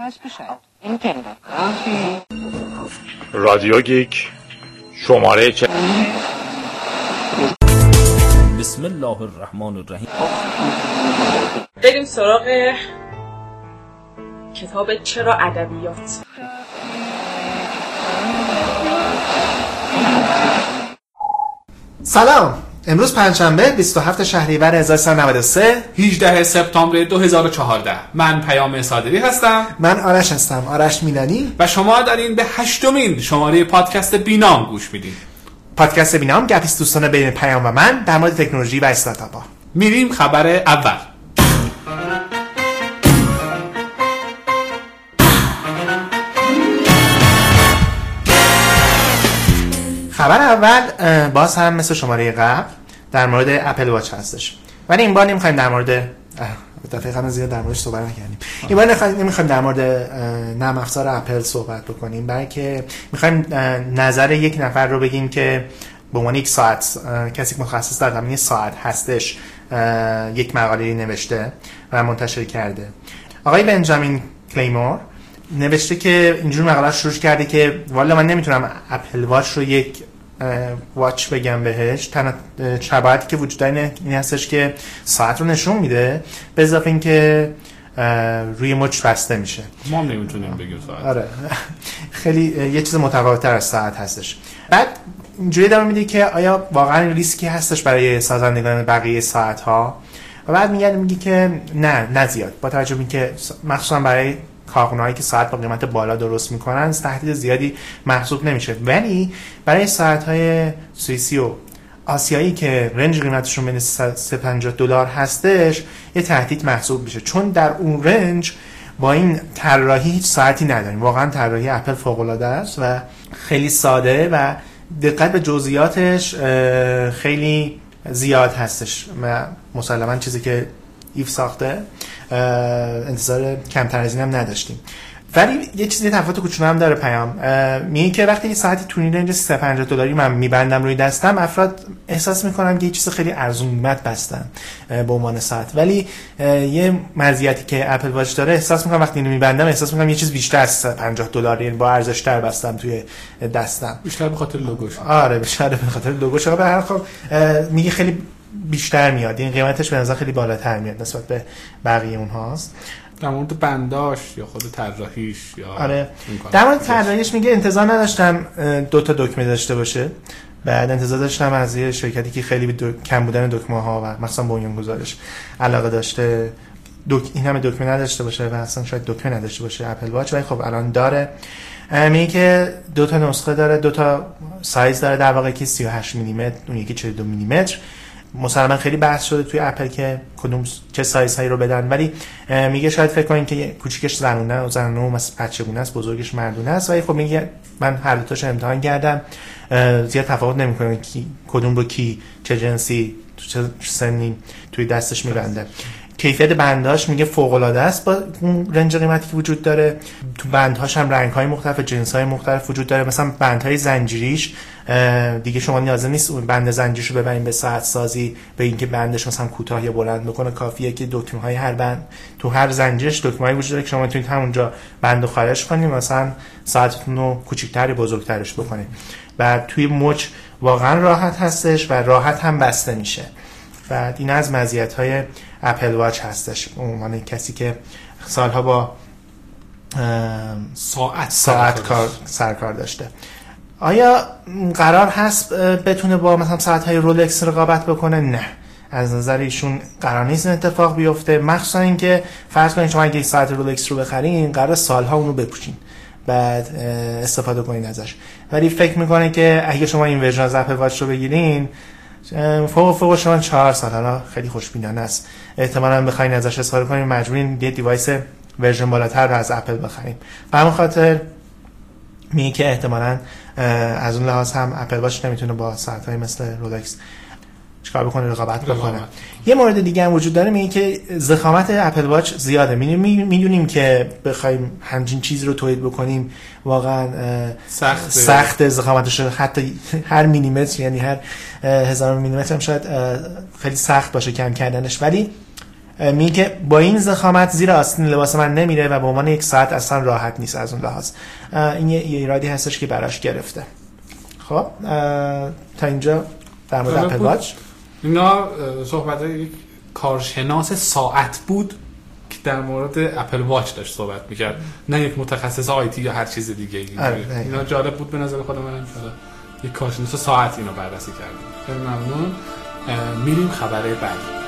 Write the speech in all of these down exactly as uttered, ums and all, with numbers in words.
رادیو گیک شماره چه بسم الله الرحمن الرحیم. بریم سراغ کتاب چرا ادبیات. سلام، امروز پنجشنبه بیست و هفتم شهریور هزار و سیصد و نود و سه، هجدهم سپتامبر دو هزار و چهارده. من پیام صادقی هستم. من آرش هستم، آرش میلانی، و شما دارین به هشتمین شماره پادکست بینام گوش میدین. پادکست بینام گپی است دوستان بین پیام و من در مورد تکنولوژی و استارتاپ ها. میریم خبر اول. خبر اول باز هم مثل شماره قبل در مورد اپل واچ هستش، ولی این بار نمیخوایم در مورد دقیقاً زیاد در موردش صحبت نکنیم. این بار نمیخوایم در مورد نرم افزار اپل صحبت بکنیم، بلکه میخوایم نظر یک نفر رو بگیم که به عنوان یک ساعت کسی که متخصص در زمینه ساعت هستش یک مقاله نوشته و منتشر کرده. آقای بنجامین کلیمور نوشته که اینجور مقاله شروع کرده که والا من نمیتونم اپل واچ رو یک واچ بگم بهش، تنها شباهتی که وجود داره این هستش که ساعت رو نشون میده، به اضافه این که روی مچ بسته میشه. ما هم نمیتونیم بگیم ساعت. آره خیلی یه چیز متفاوت‌تر از ساعت هستش. بعد اینجوری ادامه میده که آیا واقعا ریسکی هستش برای سازندگان بقیه ساعت ها، و بعد میگه میگه که نه نه زیاد، با توجه به اینکه مخصوصا برای کارخونه‌هایی که ساعت با قیمت بالا درست میکنن تهدید زیادی محسوب نمیشه، ولی برای ساعت‌های سوئیسی و آسیایی که رنج قیمتشون بین سیصد و پنجاه دلار هستش یه تهدید محسوب میشه، چون در اون رنج با این طراحی هیچ ساعتی نداریم. واقعا طراحی اپل فوق‌العاده است و خیلی ساده و دقت به جزئیاتش خیلی زیاد هستش و مسلماً چیزی که ایف ساخته انتظار کمتر از این هم نداشتیم. ولی یه چیزی تفاوت کوچولو هم داره پیام، میگه که وقتی یه ساعتی تو این رنج سیصد و پنجاه دلاری من میبندم روی دستم، افراد احساس میکنن که یه چیز خیلی ارزون قیمت بستن به عنوان ساعت، ولی یه مزیتی که اپل واچ داره احساس میکنم وقتی اینو میبندم احساس میکنم یه چیز بیشتر از سیصد و پنجاه دلار، یعنی با ارزش تر بستم توی دستم، بیشتر به خاطر لوگوش. آره بیشتر به خاطر لوگوش. به هر حال میگه خیلی بیشتر میاد، این قیمتش به نظر خیلی بالاتر میاد نسبت به بقیه اونهاست. در مورد بنداش یا خود طراحیش یا آره در مورد طراحیش میگه انتظار نداشتم دو تا دکمه داشته باشه، بعد انتظار داشتم از یه شرکتی که خیلی به کم بودن دکمه ها و مثلا بنیانگذارش علاقه داشته دک... این همه دکمه نداشته باشه و اصلا شاید دکمه نداشته باشه اپل واچ، ولی خب الان داره. میگه که دو تا نسخه داره، دو تا سایز داره در واقع، که سی و هشت میلیمتر اون یکی چهل و دو میلیمتر. مسلماً خیلی بحث شده توی اپل که کدوم چه سایزهایی رو بدن، ولی میگه شاید فکر کنین که کوچیکش زنونه و زنونه مثل بچگونه است، بزرگش مردونه است، ولی خب میگه من هر دو تاشو امتحان کردم، زیاد تفاوت نمیکنه کی کدوم رو کی چه جنسی چه سنی توی دستش میبنده. کیفیت بنداش میگه فوق العاده است با اون رنج قیمتی که وجود داره. تو بندهاش هم رنگ‌های مختلف، جنس‌های مختلف وجود داره. مثلا بندهای زنجیریش دیگه شما نیاز نیست اون بند زنجیرشو ببرین به ساعت سازی به اینکه بندش مثلا کوتاه یا بلند بکنه، کافیه که دکمه‌های هر بند تو هر زنجیرش دکمه‌ای وجود داره که شما میتونید همونجا بندو خارج کنید، مثلا ساعتتون رو کوچیک‌تر بزرگترش بکنید. و توی مچ واقعا راحت هستش و راحت هم بسته میشه. و این از مزیت‌های اپل واچ هستش. عنوان کسی که سالها با ساعت ساعت کار سرکار داشته، آیا قرار هست بتونه با مثلا ساعت‌های رولکس رقابت بکنه؟ نه، از نظر ایشون قرار نیست این اتفاق بیفته، مخصوصا اینکه فرض کنید شما اگه ساعت رولکس رو بخرین قرار سالها اونو بپوشین بعد استفاده کنین ازش، ولی فکر میکنه که اگه شما این ورژن از اپل واچ رو بگیرین فوق فوق شما چهار سال، حالا خیلی خوشبینانه است، احتمالاً بخواین ازش استفاده کنین مجبورین یه دیوایس ورژن بالاتر رو از اپل بخرین. به همین خاطر میگه که احتمالاً از اون لحاظ هم اپل واچ نمیتونه با ساعت‌های مثل رولکس چیکار بکنه، رقابت بکنه. یه مورد دیگه هم وجود داره، میگه که ضخامت اپل واچ زیاده. میدونیم که بخوایم همچین چیزی رو تولید بکنیم واقعا سخت سخت ضخامتش، حتی هر میلیمتر یعنی هر هزار میلیمتر هم شاید خیلی سخت باشه کم کردنش، ولی میگه با این ضخامت زیر آستین لباس من نمیره و به عنوان یک ساعت اصلا راحت نیست از اون لحاظ. این یه ایرادی هستش که براش گرفته. خب تا اینجا در مورد اپل واچ. اینا صحبت یک کارشناس ساعت بود که در مورد اپل واچ داشت صحبت میکرد، نه یک متخصص آیتی یا هر چیز دیگه. اینا جالب بود به نظر خود من. یک کارشناس ساعت اینو بررسی کرد. خیلی ممنون. میریم خبر بعدی.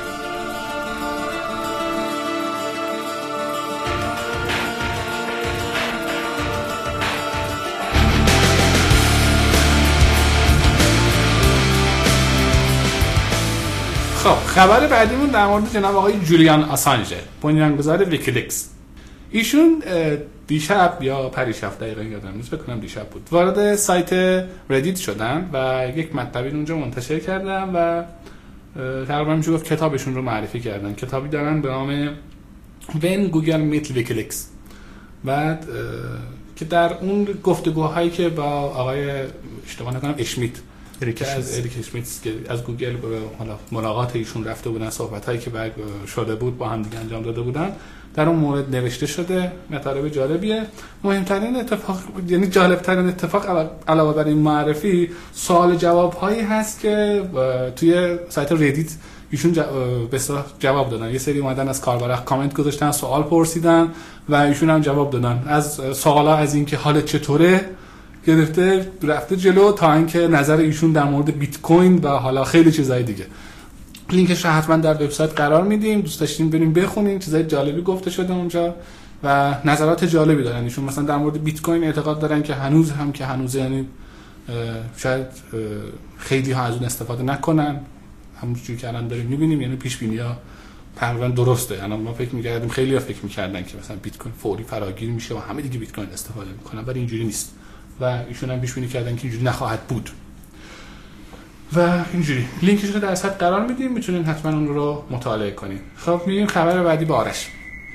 خب خبر بعدیمون در مورد جناب آقای جولیان آسانژه، بنیانگذار ویکیلیکس. ایشون دیشب یا پریشب دقیقاً یادم نیست، بکنم دیشب بود، وارد سایت ردیت شدن و یک مطلبی اونجا منتشر کردن و تقریبا میشه گفت کتابشون رو معرفی کردن. کتابی دارن به نام When Google Meet Wikileaks. بعد که در اون گفتگوهایی که با آقای اشتباه نکنم اشمیت که از اریک اشمیت که از گوگل حالا ملاقات ایشون رفته بودن، صحبتایی که بعد شده بود با هم دیگه انجام داده بودن، در اون مورد نوشته شده. مطالب جالبیه. مهمترین اتفاق، یعنی جالبترین اتفاق علاوه بر این معرفی، سوال جواب هایی هست که توی سایت ردیت ایشون به اصطلاح جواب دادن. یه سری اومدن از کاربرا کامنت گذاشتن، سوال پرسیدن و ایشون هم جواب دادن. از سوالا از این که حالت چطوره گرفته رفته جلو تا اینکه نظر ایشون در مورد بیت کوین و حالا خیلی چیزای دیگه. لینکش رو حتما در وبسایت قرار میدیم، دوست داشتین بریم بخونین، چیزای جالبی گفته شده اونجا و نظرات جالبی دارن ایشون. مثلا در مورد بیت کوین اعتقاد دارن که هنوز هم که هنوز یعنی شاید خیلی ها از اون استفاده نکنن، همونجوری که الان داریم میبینیم، یعنی پیش بینی‌ها تقریبا درسته. یعنی ما فکر می‌کردیم، خیلی‌ها فکر می‌کردن که مثلا بیت کوین فوری فراگیر میشه و همه دیگه بیت کوین استفاده می‌کنن، ولی اینجوری نیست و ایشون هم پیش بینی کردن که اینجوری نخواهد بود و اینجوری. لینکش رو در سایت قرار میدیم، میتونین حتما اون رو مطالعه کنین. خب میریم خبر بعدی با آرش.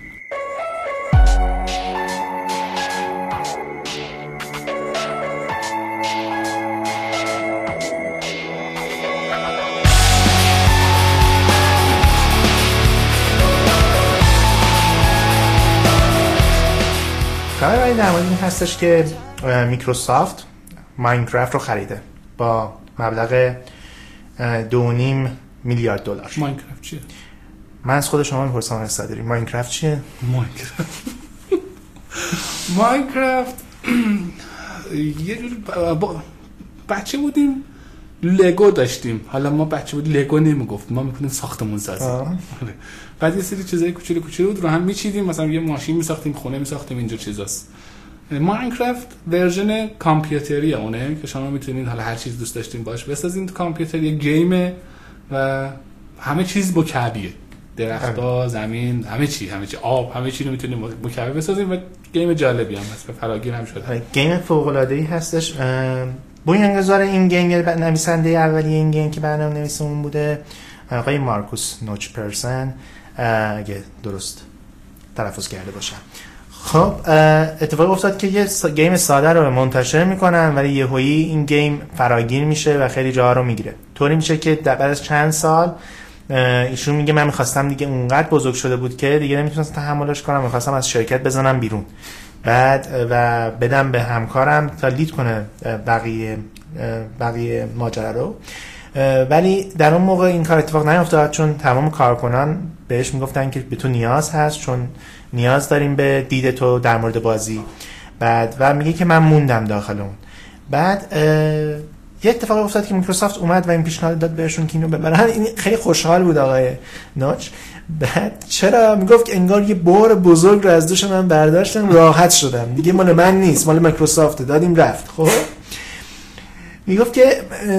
خبر بعدی در مورد این هستش که میکروسافت ماینکرافت رو خریده با مبلغ دو و نیم میلیارد دلار. ماینکرافت چیه؟ من از خود شما میپرسم استادری ماینکرافت چیه؟ ماینکرافت ماینکرافت یه جوری بچه بودیم لگو داشتیم. حالا ما بچه بودیم لگو نمیگفتیم، ما میکنیم ساختمون سازی. بعد یه سری چیزای کوچولو کوچولو بود رو هم میچیدیم، مثلا یه ماشین میساختیم، خونه میساختیم، اینجور چیزاست. ماینکرافت ورژن کامپیوتری اونه که شما میتونید حالا هر چیز دوست داشتین باش بسازین. کامپیوتر یه گیمه و همه چیز مکعبیه، درخت‌ها، زمین، همه چی، همه چی، آب، همه چی رو میتونید مکعبی بسازین و گیم جالبی هم هست، فراگیر هم شده. گیم فوق‌العاده‌ای هستش. بنیانگذار این گیم، نویسنده اولیه این گیم که برنامه‌نویس اون بوده آقای مارکوس نوچپرسن، اگه درست تلفظ کرده باشم. خب اتفاق افتاد که یه گیم ساده رو منتشر میکنن ولی یهویی این گیم فراگیر میشه و خیلی جاها رو میگیره. طوری میشه که بعد از چند سال ایشون میگه من میخواستم دیگه اونقدر بزرگ شده بود که دیگه نمیتونستم تحملش کنم، میخواستم از شرکت بزنم بیرون بعد و بدم به همکارم تا لید کنه بقیه بقیه ماجرا رو. ولی در اون موقع این کار اتفاق نیفتاد چون تمام کارکنان بهش میگفتن که به تو نیاز هست، چون نیاز داریم به دید تو در مورد بازی. بعد و میگه که من موندم داخل اون. بعد یه اتفاق افتاد که میکروسافت اومد و این پیشنهاد داد بهشون که اینو ببرن. این خیلی خوشحال بود آقای نوچ. بعد چرا میگفت که انگار یه بار بزرگ رو از دوش من برداشتم، راحت شدم دیگه، مال من نیست، مال میکروسافت، دادیم رفت. خب میگفت که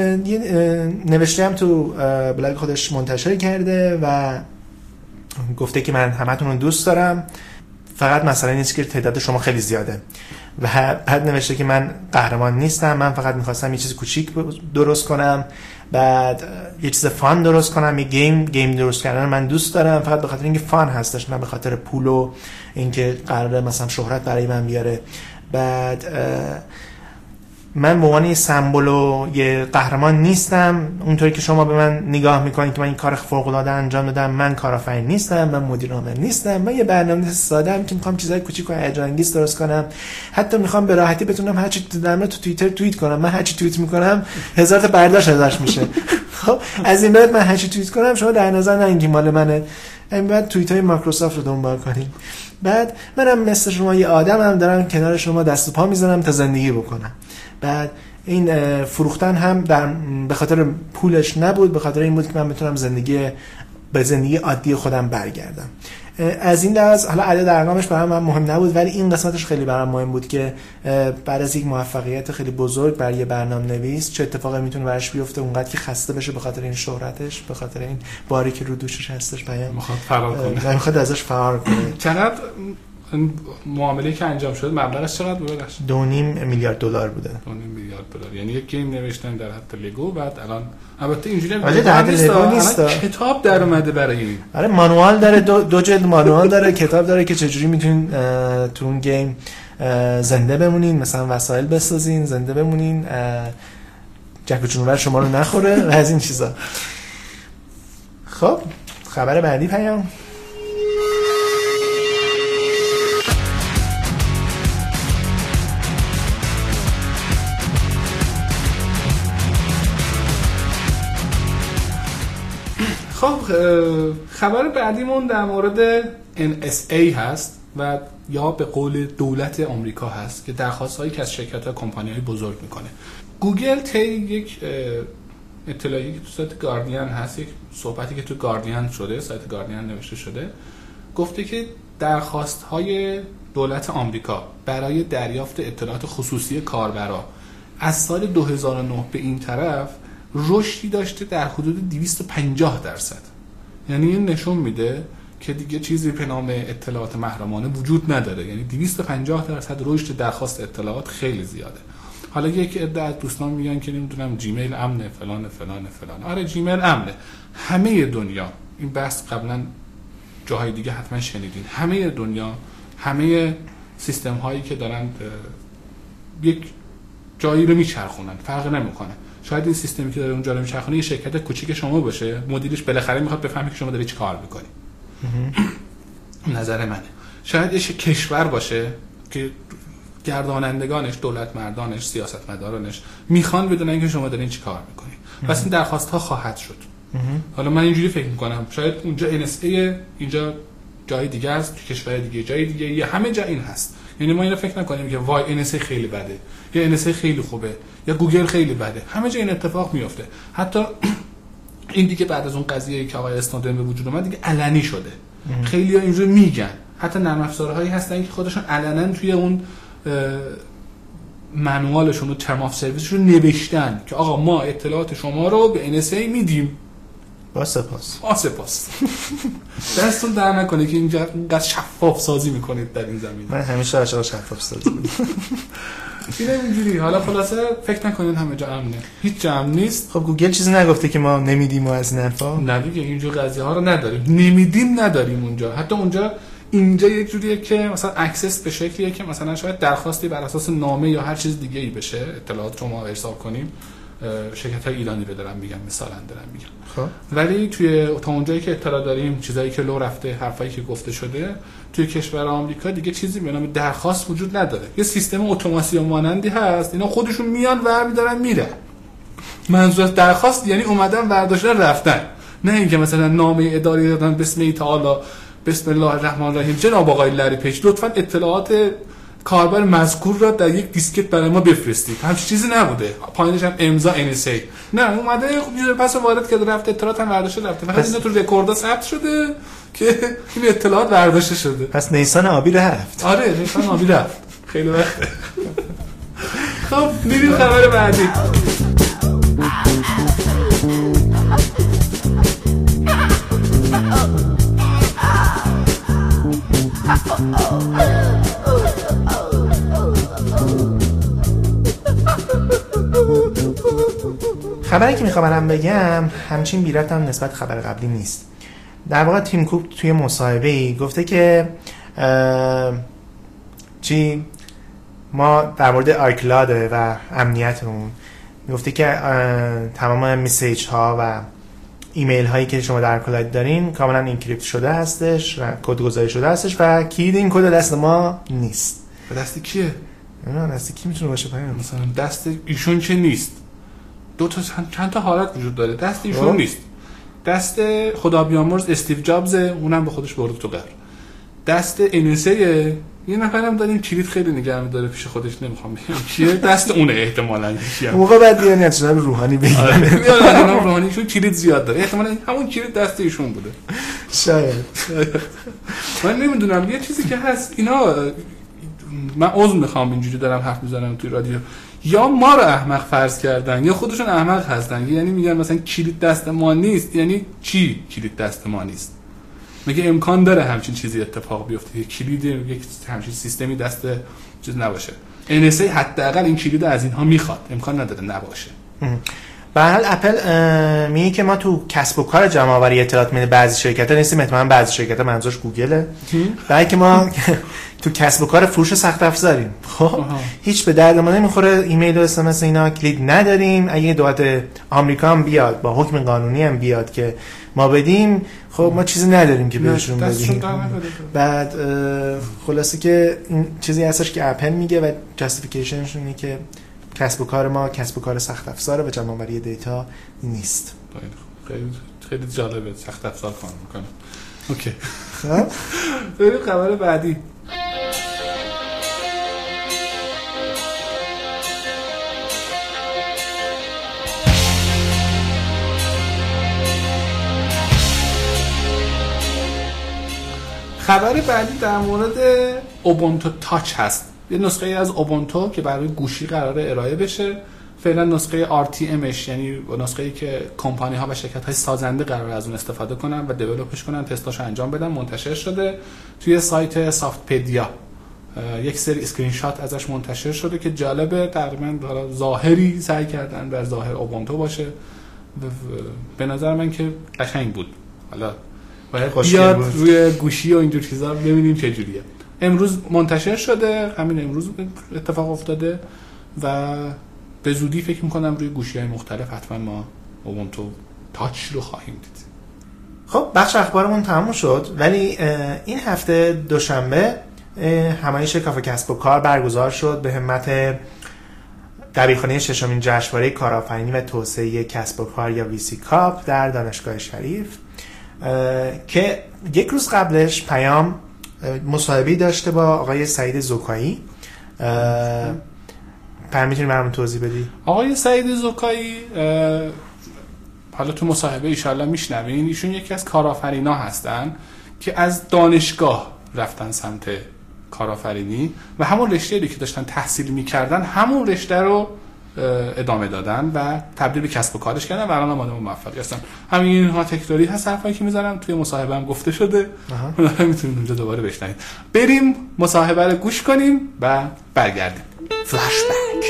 نوشته هم تو بلاگ خودش منتشر کرده و گفته که من همتون رو دوست دارم، فقط مسئله نیست که تعداد شما خیلی زیاده. و بعد نوشته که من قهرمان نیستم، من فقط میخواستم یه چیز کوچیک درست کنم، بعد یه چیز فان درست کنم، یه گیم گیم درست کردن من دوست دارم، فقط به خاطر اینکه فان هستش، نه به خاطر پول و اینکه قراره مثلا شهرت برای من بیاره. بعد من به عنوان یه سمبل و یه قهرمان نیستم اونطوری که شما به من نگاه میکنید که من این کار فوق العاده انجام دادم. من کارآفرین نیستم، من مدیر عامل نیستم، من یه برنامه‌نویس ساده‌ام که میخوام چیزای کوچیک و هیجان انگیز درست کنم. حتی میخوام به راحتی بتونم هر چی در مورد تو توییتر توییت کنم. من هر چی توییت میکنم هزار تا برداشت ازش میشه. خب از این بعد من هر چی توییت کنم شما در نظر نگیرید مال منه. این بعد توییت‌های مایکروسافت رو دنبال کنید. بعد منم مثل شما یه آدمم دارم کنار شما دست و پا میذارم تا زندگی بکنم. بعد این فروختن هم در به خاطر پولش نبود، به خاطر این بود که من بتونم زندگی به زندگی عادی خودم برگردم. از این لحاظ حالا عدد ارقامش برام من مهم نبود، ولی این قسمتش خیلی برام مهم بود که بعد از یک موفقیت خیلی بزرگ برای یه برنامه‌نویس چه اتفاقی میتونه براش بیفته، اونقدر که خسته بشه به خاطر این شهرتش، به خاطر این باری که رو دوشش هستش، پیام میخواد فرار کنه، میخواد ازش فرار کنه. چقدر معامله‌ای که انجام شد مبلغش چقدر بود؟ دو و نیم میلیارد دلار بوده. دو و نیم میلیارد دلار، یعنی یک گیم نوشتن در حد لگو، بعد الان البته اینجوری آره در حد لگو نیست، کتاب در اومده برای این. آره مانوال داره، دو, دو جلد مانوال داره، کتاب داره که چجوری میتونین تو اون گیم زنده بمونین، مثلا وسایل بسازین، زنده بمونین، جک و جونور شما رو نخوره و از این چیزا. خب خبر بعدی پیام. خب خبر بعدیمون در مورد ان اس ای هست و یا به قول دولت آمریکا هست که درخواست‌هایی که از شرکت‌ها کمپانی‌های بزرگ میکنه. گوگل طی یک اطلاعی که تو سایت گاردین هست، یک صحبتی که تو گاردین شده، سایت گاردین نوشته شده، گفته که درخواست‌های دولت آمریکا برای دریافت اطلاعات خصوصی کاربرا از سال دو هزار و نه به این طرف رشدی داشته در حدود دویست و پنجاه درصد. یعنی این نشون میده که دیگه چیزی به نام اطلاعات محرمانه وجود نداره. یعنی دویست و پنجاه درصد رشد درخواست اطلاعات خیلی زیاده. حالا یک عده از دوستان میگن که نمیدونم جیمیل امنه فلان فلان فلان. آره جیمیل امنه. همه دنیا، این بحث قبلا جاهای دیگه حتما شنیدین، همه دنیا، همه سیستم هایی که دارن یک جایی رو میچرخونن فرق نمیکنه. شاید این سیستمی که داره اونجا رو میچرخونه یه شرکت کوچیک شما باشه، مدیرش بالاخره میخواد بفهمه که شما داری چی کار میکنی. نظر منه. شاید یه کشور باشه که گردانندگانش، دولت مردانش، سیاستمدارانش میخوان بدونن که شما دارین چی کار میکنین. پس این درخواست ها خواهد شد. حالا من اینجوری فکر میکنم شاید اونجا ان اس ای، اینجا جای دیگه است، تو کشور دیگه جای دیگه، یا همه جا این هست. یعنی ما اینو فکر نکنیم که وای ان اس ای خیلی بده یا ان اس ای خیلی خوبه یا گوگل خیلی بده. همه جا این اتفاق میفته. حتی این دیگه بعد از اون قضیه‌ای که آقای اسنودن به وجود اومد دیگه علنی شده. خیلی‌ها اینجوری میگن. حتی نرم افزارهایی هستن که خودشون علنا توی اون منوالشون و ترم آف سرویسشون نوشتن که آقا ما اطلاعات شما رو به ان اس ای میدیم. با سپاس. با سپاس. دستون در نکنه که اینجا اینقدر شفاف سازی میکنید در این زمینه. من همیشه عاشق شفاف سازی بودم. اینه اینجوری. حالا خلاصه فکر نکنین همه جا امنه. هیچ جا امن نیست. خب گوگل چیزی نگفته که ما نمیدیم و از این حرفا؟ نه دیگه اینجور قضیه ها رو نداریم. نمیدیم نداریم اونجا. حتی اونجا اینجا یک جوریه که مثلا اکسس به شکلیه که مثلا شاید درخواستی بر اساس نامه یا هر چیز دیگه ای بشه، اطلاعات شما ارسال کنیم. شرکت‌های ایرانی رو دارم میگم، مثلا دارم میگم. خب ولی توی تا اونجایی که اطلاع داریم، چیزایی که لو رفته، حرفایی که گفته شده، توی کشور آمریکا دیگه چیزی به نام درخواست وجود نداره. یه سیستم اتوماسیون مانندی هست، اینا خودشون میان ور می‌دارن میره. منظور از درخواست یعنی اومدن برداشتن رفتن، نه اینکه مثلا نامه اداری دادن بسم تعالی بسم الله الرحمن الرحیم جناب آقای لری پیش لطفاً اطلاعات کاربر مذکور را در یک دیسکت برای ما بفرستید. همچین چیزی نبوده. پایینش هم امضا ان اس ای. نه اومده یه پس وارد کرده رفته، اطلاعات هم برداشته رفته. فقط اینا تو رکوردها ثبت شده که این اطلاعات برداشته شده. پس نیسان آبی رفت. آره نیسان آبی رفت. خیلی وقته. خب میریم خبر بعدی. خبری که میخوام الان بگم همچین بی‌ربط هم نسبت خبر قبلی نیست. در واقع تیم کوک توی مصاحبه‌ای گفته که چی ما در مورد آیکلاد و امنیتمون میگفتی که تمام مسیج ها و ایمیل هایی که شما در کلاود دارین کاملا اینکریپت شده هستش و کد گذاری شده هستش و کلید این کد دست ما نیست. به دست کیه؟ نه دست کی میتونه باشه؟ پیام مثلا دست ایشون که نیست. دو تا چند تا حالت وجود داره. دست ایشون نیست. دست خدا بیامرز استیو جابز، اونم به خودش برد تو قبر. دست انسه یه نفرم داریم کلید خیلی نگران داره پیش خودش، نمیخوام بگم کیه، دست اونه احتمالاً کیه. موقع بعد دیگه نشون روحانی بگیره. آره روحانیشون کلید زیاد داره، احتمالاً همون کلید دست ایشون بوده. شاید. من نمیدونم یه چیزی که هست اینا، من عذر میخوام اینجوری دارم حرف میزنم توی رادیو، یا ما رو احمق فرض کردن یا خودشون احمق هستن. یعنی میگن مثلا کلید دست ما نیست، یعنی چی کلید دست ما نیست؟ مگه امکان داره همچین چیزی اتفاق بیفته که کلید یک همچین سیستمی دست چیز نباشه؟ ان اس ای حداقل این کلید از اینها میخواد، امکان نداره نباشه. به هر حال اپل میگه که ما تو کسب و کار جمع آوری اطلاعات میده بعضی شرکت‌ها نیستیم، احتمالاً بعضی شرکت‌ها منظورش گوگله، بلکه ما تو کسب و کار فروش سخت افزاریم. خب هیچ به درد ما نمیخوره ایمیل و اس ام اس اینا کلید نداریم. اگه دولت آمریکا هم بیاد با حکم قانونی هم بیاد که ما بدیم، خب ما چیزی نداریم که بهشون بدیم. بعد خلاصه که این چیزی هستش که اپل میگه و جاستیفیکیشنش اینه که کسب و کار ما کسب و کار سخت افزاره و جمع آوری دیتا نیست. خیلی خیلی جالبه سخت افزار کار میکنه. اوکی. خب بریم خبر بعدی. خبر بعدی در مورد اوبونتو تاچ هست. یه نسخه از اوبونتو که برای گوشی قراره ارائه بشه. فعلا نسخه آر تی امش، یعنی نسخه‌ای که کمپانی ها و شرکت های سازنده قراره از اون استفاده کنن و دیولپش کنن، تستاشو انجام بدن، منتشر شده توی سایت سافتپدیا. یک سری اسکرین شات ازش منتشر شده که جالبه، تقریبا حالا ظاهری سعی کردن در ظاهر اوبونتو باشه. به نظر من که قشنگ بود. حالا باید بیاد روی گوشی و اینجور چیزا ببینیم چه جوریه. امروز منتشر شده، همین امروز اتفاق افتاده و به زودی فکر میکنم روی گوشی‌های مختلف حتما ما اوبونتو تاچ رو خواهیم دید. خب بخش اخبارمون تموم شد، ولی این هفته دوشنبه همایش کافه کسب و کار برگزار شد به همت دبیرخانه ششمین جشنواره کارآفرینی و توسعه کسب و کار یا وی سی کاپ در دانشگاه شریف که یک روز قبلش پیام مصاحبه‌ای داشته با آقای سعید زکایی. پر میتونی برامون توضیح بدی؟ آقای سعید زکایی حالا تو مصاحبه ایشالله میشنوین، ایشون یکی از کارآفرینا هستن که از دانشگاه رفتن سمت کارآفرینی و همون رشته‌ای که داشتن تحصیل میکردن همون رشته رو ادامه دادن و تبدیل به کسب و کارش کردن و الان هم آدم موفقی هستن. همین ها تکراری هست حرفایی که میزنم توی مصاحبه هم گفته شده، میتونید اونجا دوباره بشنوید. بریم مصاحبه رو گوش کنیم و برگردیم. فلش بک.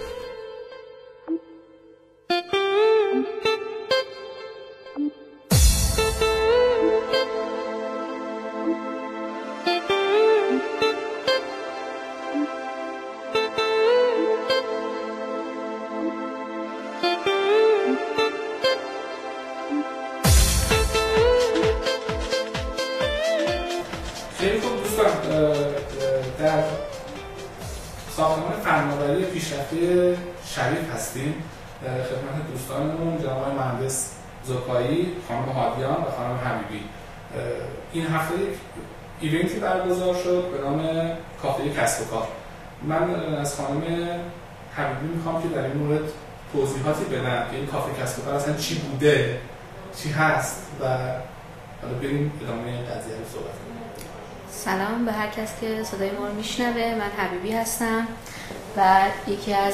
خیلی خوب دوستان، در ساختمان فناوری پیشرفته شریف هستیم. خدمت دوستانمون جناب آقای مهندس زکایی، خانم هادیان و خانم حبیبی. این هفته یک ایونتی برگزار شد به نام کافه کسب و کار. من از خانم حبیبی میخوام که در این مورد توضیحاتی بدن که این کافه کسب و کار اصلا چی بوده، چی هست و حالا بریم ادامه قضیه رو صحبت کنیم. سلام به هر کس که صدای ما رو میشنوه. من حبیبی هستم و یکی از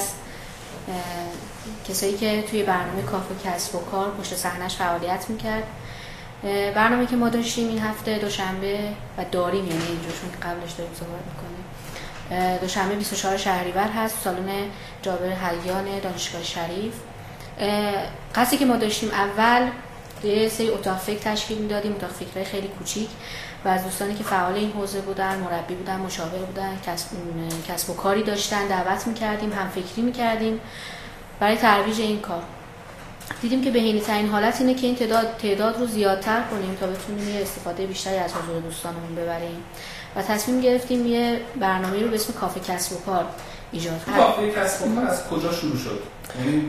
کسایی که توی برنامه کافه کسب و کار پشت صحنه‌اش فعالیت میکرد. برنامه که ما داشتیم این هفته دوشنبه و داریم، یعنی اینجور چون که قبلش داریم صحبت میکنیم، دوشنبه بیست و چهارم شهریور هست، سالن جابر حیان دانشگاه شریف. قصدی که ما داشتیم اول یه سری اتاق فکر تشکیل میدادیم، اتاق فکرهای خیلی کوچیک و از دوستانی که فعال این حوزه بودن، مربی بودن، مشاور بودن، کسب, کسب و کاری داشتن دعوت میکردیم، هم فکری میکردیم برای ترویج این کار. دیدیم که بهینه ترین حالت اینه که این تعداد تعداد رو زیادتر کنیم تا بتونیم یه استفاده بیشتری از حضور دوستانمون ببریم و تصمیم گرفتیم یه برنامه رو به اسم کافه کسب و کار ایجاد کنیم. کافه کسب و کار از کجا شروع شد؟ یعنی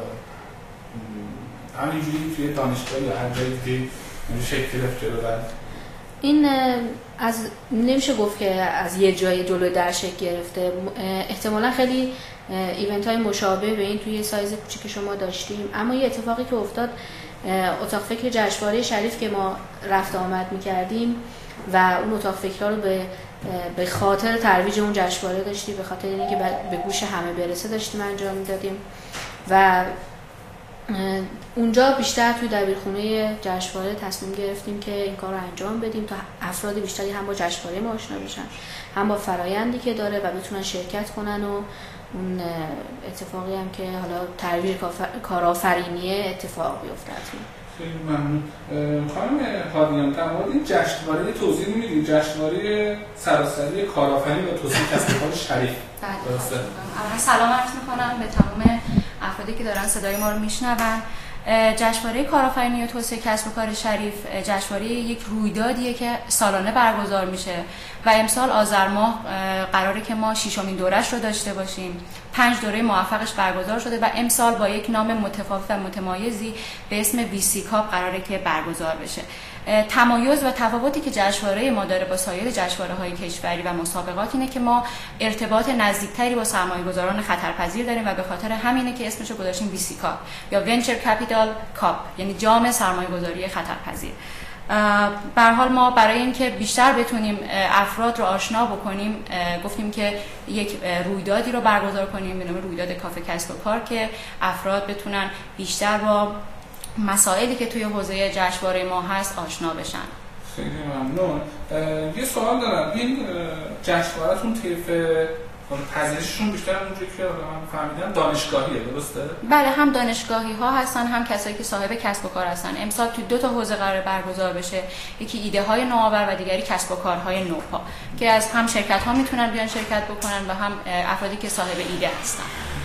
همینجوری توی دانشگاه یا هر جایی دیگه شکل گرفت جلو رفت؟ این از نمیشه گفت که از یه جای جلو در شکل گرفته. احتمالا خیلی ایونت های مشابه به این توی سایز کوچیک شما داشتیم، اما یه اتفاقی که افتاد، اتاق فکر جشنواره شریف که ما رفت آمد میکردیم و اون اتاق فکرها رو به به خاطر ترویج اون جشنواره داشتیم، به خاطر اینکه به گوش همه برسه داشتیم انجام میدادیم و اونجا بیشتر توی دبیرخونه جشنواره تصمیم گرفتیم که این کار رو انجام بدیم تا افراد بیشتری هم با جشنواره ما آشنا بشن، هم با فرایندی که داره و بتونن شرکت کنن و اون اتفاقی هم که حالا ترویج کارآفرینی اتفاق بیفته. خیلی ممنون. خانم هادیان، در مورد این جشنواره توضیح میدید؟ جشنواره سراسری کارآفرینی و توسعه کسب و کار شریف. درسته. اول سلام عرض می‌کنم به تمام افرادی که دارن صدای ما رو میشنون. جشنواره کارآفرینی و توسعه کسب و کار شریف جشنواره یک رویدادیه که سالانه برگزار میشه و امسال آذر ماه قراره که ما ششمین دورش رو داشته باشیم. پنج دوره موفقش برگزار شده و امسال با یک نام متفاوت و متمایزی به اسم ویسی کاپ قراره که برگزار بشه. تمایز و تفاوتی که جشنواره ما داره با سایر جشنواره‌های کشوری و مسابقات اینه که ما ارتباط نزدیکتری با سرمایه‌گذاران خطرپذیر داریم و به خاطر همینه که اسمش رو گذاشتیم ویسی کاپ یا ونچر کپیتال کاپ، یعنی جام سرمایه‌گذاری خطرپذیر. به هر حال ما برای اینکه بیشتر بتونیم افراد رو آشنا بکنیم گفتیم که یک رویدادی رو برگزار کنیم به نام رویداد کافه کسب و کار که افراد بتونن بیشتر با مسائلی که توی حوزه جشنواره ما هست آشنا بشن. خیلی ممنون. یه سوال دارم، این جشنواره‌تون طیف پذیرششون بیشتر اونجوری که من فهمیدم دانشگاهیه، درسته؟ بله، هم دانشگاهی ها هستن هم کسایی که صاحب کسب و کار هستن. امسال توی دو تا حوزه قرار برگزار بشه، یکی ایده های نوآور و دیگری کسب و کارهای نوپا که از هم شرکت ها میتونن بیان شرکت بکنن و هم افرادی که صاحب ایده هستن.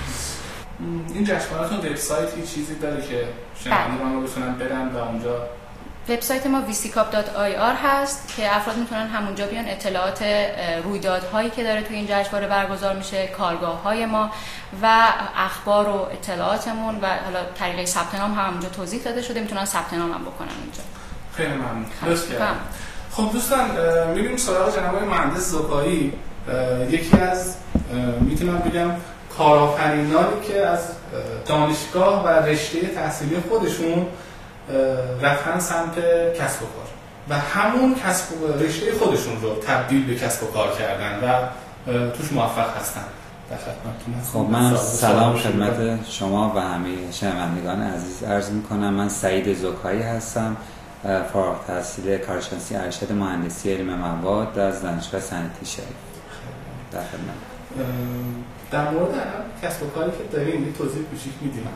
این جشنواره‌تون وبسایتی چیزی داره که شنوندگان رو بتونن برن و اونجا؟ وبسایت ما وی سی کاپ دات آی آر هست که افراد میتونن همونجا بیان اطلاعات رویدادهایی که داره توی این جشنواره برگزار میشه، کارگاه‌های ما و اخبار و اطلاعاتمون و حالا طریق ثبت نام هم همونجا توضیح داده شده، میتونن ثبت نام هم بکنن اونجا. خیلی ممنون. درست کردم. خب دوستان، می‌بینیم سراغ جناب مهندس زکایی، یکی از میتونم بگم کارآفرینانی که از دانشگاه و رشته تحصیلی خودشون رفتن سمت کسب و کار و همون کسب و رشته خودشون رو تبدیل به کسب و کار کردن و توش موفق هستن. در خدمتتون هستم. خب من سلام خدمت شما و همه شنوندگان عزیز عرض می‌کنم. من سعید زکایی هستم، فارغ التحصیل کارشناسی ارشد مهندسی علم مواد از دانشگاه صنعتی شریف. در خدمت. در مورد کسب و کاری که داریم یه توضیح کوچیک میدیم.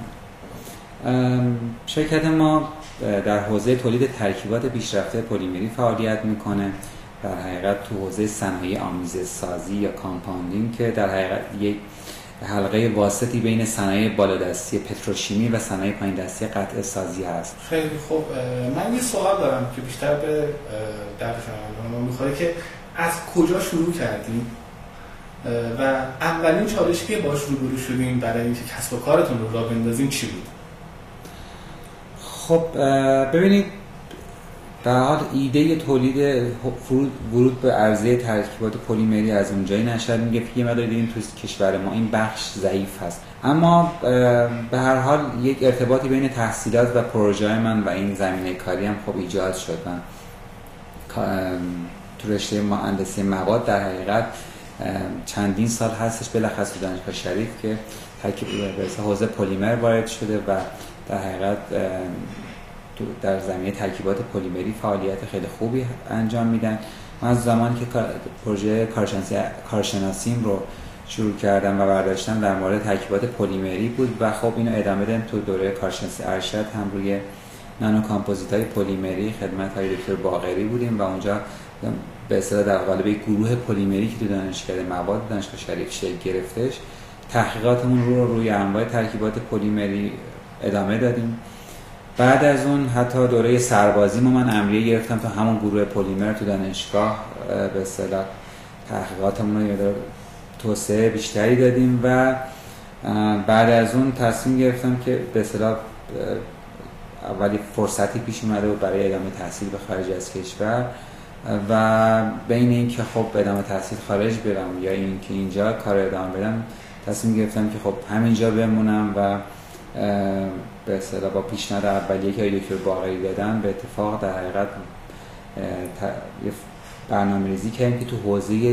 شرکت ما در حوزه تولید ترکیبات پیشرفته پلیمری فعالیت میکنه. در حقیقت تو حوزه صنایع آمیزه سازی یا کامپاندینگ که در حقیقت یک حلقه واسطی بین صنایع بالادستی پتروشیمی و صنایع پایین دستی قطع سازی هست. خیلی خوب. من یه سوال دارم که بیشتر به درد شما میخوره که از کجا شروع کردیم و اولین چالشی که باش روبرو شدیم برای اینکه کسب و کارتون رو راه بندازیم چی بود؟ خب ببینید، در حال ایده تولید ورود به عرضه ترکیبات پلیمری از اونجایی نشأت میگه که یه مقدار دیدیم تو کشور ما این بخش ضعیف هست، اما به هر حال یک ارتباطی بین تحصیلات و پروژه من و این زمینه کاری هم خب ایجاد شد. من تو رشته مهندسی مواد در حقیقت چندین سال هستش بلخص تو دانشگاه شریف که ترکیب به حوزه پلیمر وارد شده و در حقیقت در زمینه ترکیبات پلیمری فعالیت خیلی خوبی انجام میدن. من از زمانی که پروژه کارشناسی کارشناسیم رو شروع کردم و برداشتم در مورد ترکیبات پلیمری بود و خب اینو ادامه دادم تو دوره کارشناسی ارشد هم روی نانو کامپوزیت‌های پلیمری خدمت های دکتر باقری بودیم و اونجا به اصطلاح در قالب یک گروه پلیمری که تو دانشکده مواد دانشگاه شریف شکل گرفتش تحقیقاتمون رو روی انواع ترکیبات پلیمری ادامه دادیم. بعد از اون حتی دوره سربازی ما من امریه گرفتم تا همون گروه پلیمر تو دانشگاه به اصطلاح تحقیقاتمون رو یه توسعه بیشتری دادیم و بعد از اون تصمیم گرفتم که به اصطلاح اولی فرصتی پیش اومده بود برای ادامه تحصیل به خارج از کشور و بین این که خب ادامه تحصیل خارج برم یا این که اینجا کار ادامه بدم تصمیم گرفتم که خب همینجا بمونم و به اصطلاح با پیشنهاد اولیه که دکتر باقری دادن به اتفاق در حقیقت برنامه‌ریزی کردیم که تو حوزه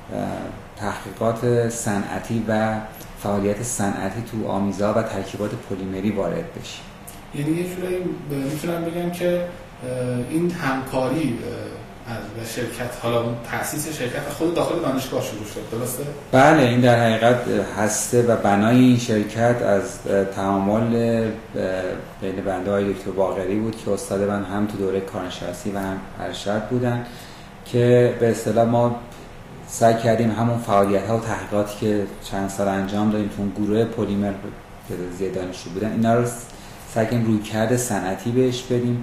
تحقیقات صنعتی و فعالیت صنعتی تو آمیزها و ترکیبات پلیمری وارد بشیم. یعنی یه جورایی میتونم بگم که این همکاری از شرکت حالا اون تأسیس شرکت خود داخل دانشگاه شروع شد، درسته؟ بله، این در حقیقت هسته و بنای این شرکت از تعامل بین بنده های دکتر باقری بود که استاد من هم تو دوره کارشناسی و هم ارشد بودن که به اصطلاح ما سعی کردیم همون فعالیت ها و تحقیقاتی که چند سال انجام دادیم تو اون گروه پلیمر که زیاد دانشجو بودن اینا رو سعی کردیم رویکرد صنعتی بهش بدیم.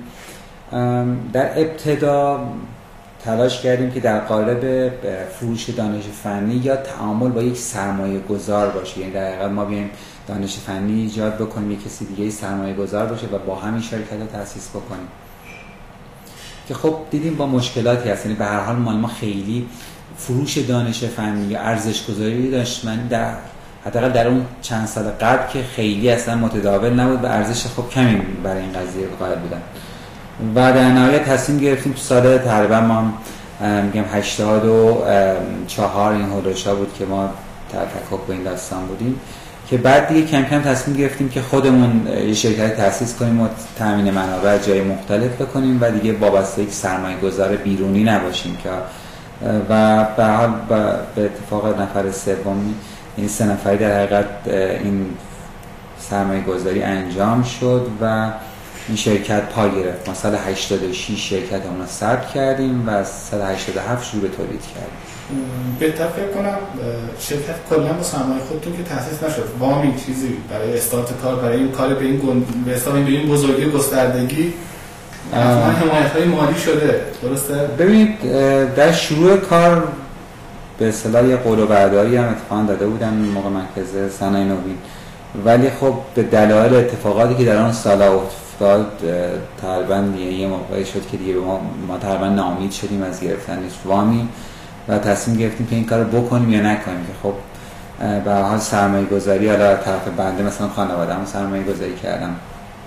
در ابتدا تلاش کردیم که در قالب فروش دانش فنی یا تعامل با یک سرمایه گذار باشه، یعنی در حقیقت ما بیایم دانش فنی ایجاد بکنیم یک کسی دیگه سرمایه گذار باشه و با همین شرکت رو تأسیس بکنیم که خب دیدیم با مشکلاتی هست. یعنی به هر حال ما خیلی فروش دانش فنی یا ارزش گذاری دانشمندی در حداقل در اون چند سال قبل که خیلی اصلا متداول نبود و ارزش خب کمی برای این قضیه قائل بودن و در نهایت تصمیم گرفتیم تو سال تقریبا ما میگم هشتاد و چهار این هولوشا بود که ما تفکک به این داستان بودیم که بعد دیگه کم کم تصمیم گرفتیم که خودمون یه شرکت تأسیس کنیم و تامین منابع جای مختلف بکنیم و دیگه وابسته یک سرمایه گذار بیرونی نباشیم که و به حال به اتفاق نفر سومی این سه نفری در حقیقت این سرمایه گذاری انجام شد و این شرکت پا گرفت. ما سال هشتاد و شش شرکت اون رو ثبت کردیم و سال هشتاد و هفت شروع به تولید کردیم. بهتر فکر کنم شرکت کلا با سرمایه خودتون که تأسیس نشد، وامی چیزی برای استارت کار برای این کار به این گند... به حساب به این بزرگی گستردگی حتما حمایت‌های مالی شده، درسته؟ ببینید در شروع کار به اصطلاح یه قول و وعده‌ای هم اتفاقا داده بودن موقع مرکز صنایع نوین، ولی خب به دلایل اتفاقاتی که در اون سال افتاد تقریبا یه موقعی شد که دیگه ما ما تقریبا ناامید شدیم از گرفتن وامی و تصمیم گرفتیم که این کارو بکنیم یا نکنیم که خب به هر حال سرمایه گذاری حالا طرف بنده مثلا خانواده‌ام سرمایه گذاری کردم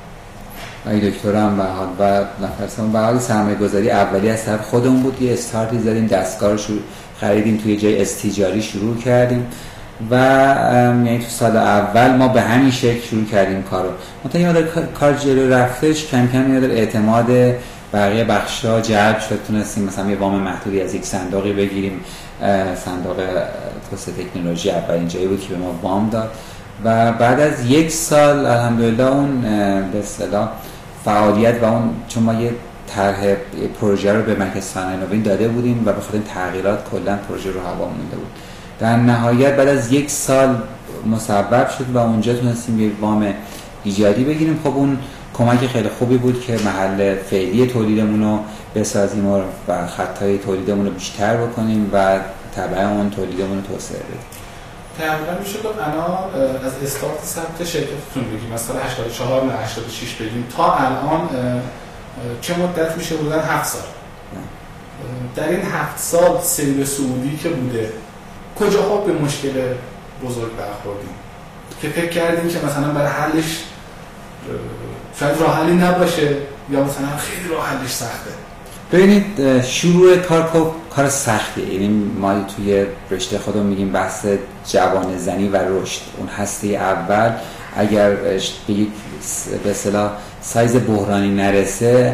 ای دکترم به حال و نفرسم به حال سرمایه گذاری اولی از طرف خودمون بود. یه استارتی زدیم، دستگاه رو شروع خریدیم، توی جای استیجاری شروع کردیم و یعنی تو سال اول ما به همین شکل شروع کردیم کارو. مثلا یاد کار جلو رفتش کم کم یاد اعتماد بقیه بخشا جلب شد، تونستیم مثلا یه وام محدودی از یک صندوقی بگیریم، صندوق توسعه تکنولوژی اولین جایی بود که به ما وام داد و بعد از یک سال الحمدلله اون به اصطلاح فعالیت و اون چون ما یه طرح پروژه رو به مرکز صنایع نوین داده بودیم و به خاطر تغییرات کلا پروژه رو هوا مونده بود. در نهایت بعد از یک سال مصوب شد و اونجا تونستیم یه وام ایجادی بگیریم. خب اون کمک خیلی خوبی بود که محل فعلی تولیدمون رو بسازیم و خطای تولیدمون رو بیشتر بکنیم و تبع اون تولیدمون رو توسعه بدیم. تقریبا میشه گفت الان از استارت ثبت شرکتتون بگیم مثلا هشتاد و چهار نه هشتاد و شش بگیم تا الان چه مدت میشه؟ بودن هفت سال. در این هفت سال سیل سعودی که بوده کجاها به مشکل بزرگ برخوردیم که فکر کردیم که مثلا برای حلش شاید راه حلی نباشه یا مثلا خیلی راه حلش سخته؟ ببینید شروع کار کار سختیه، یعنی ما توی رشته خودمون میگیم بحث جوان زنی و رشد. اون هسته اول اگر به یک به اصطلاح سایز بحرانی نرسه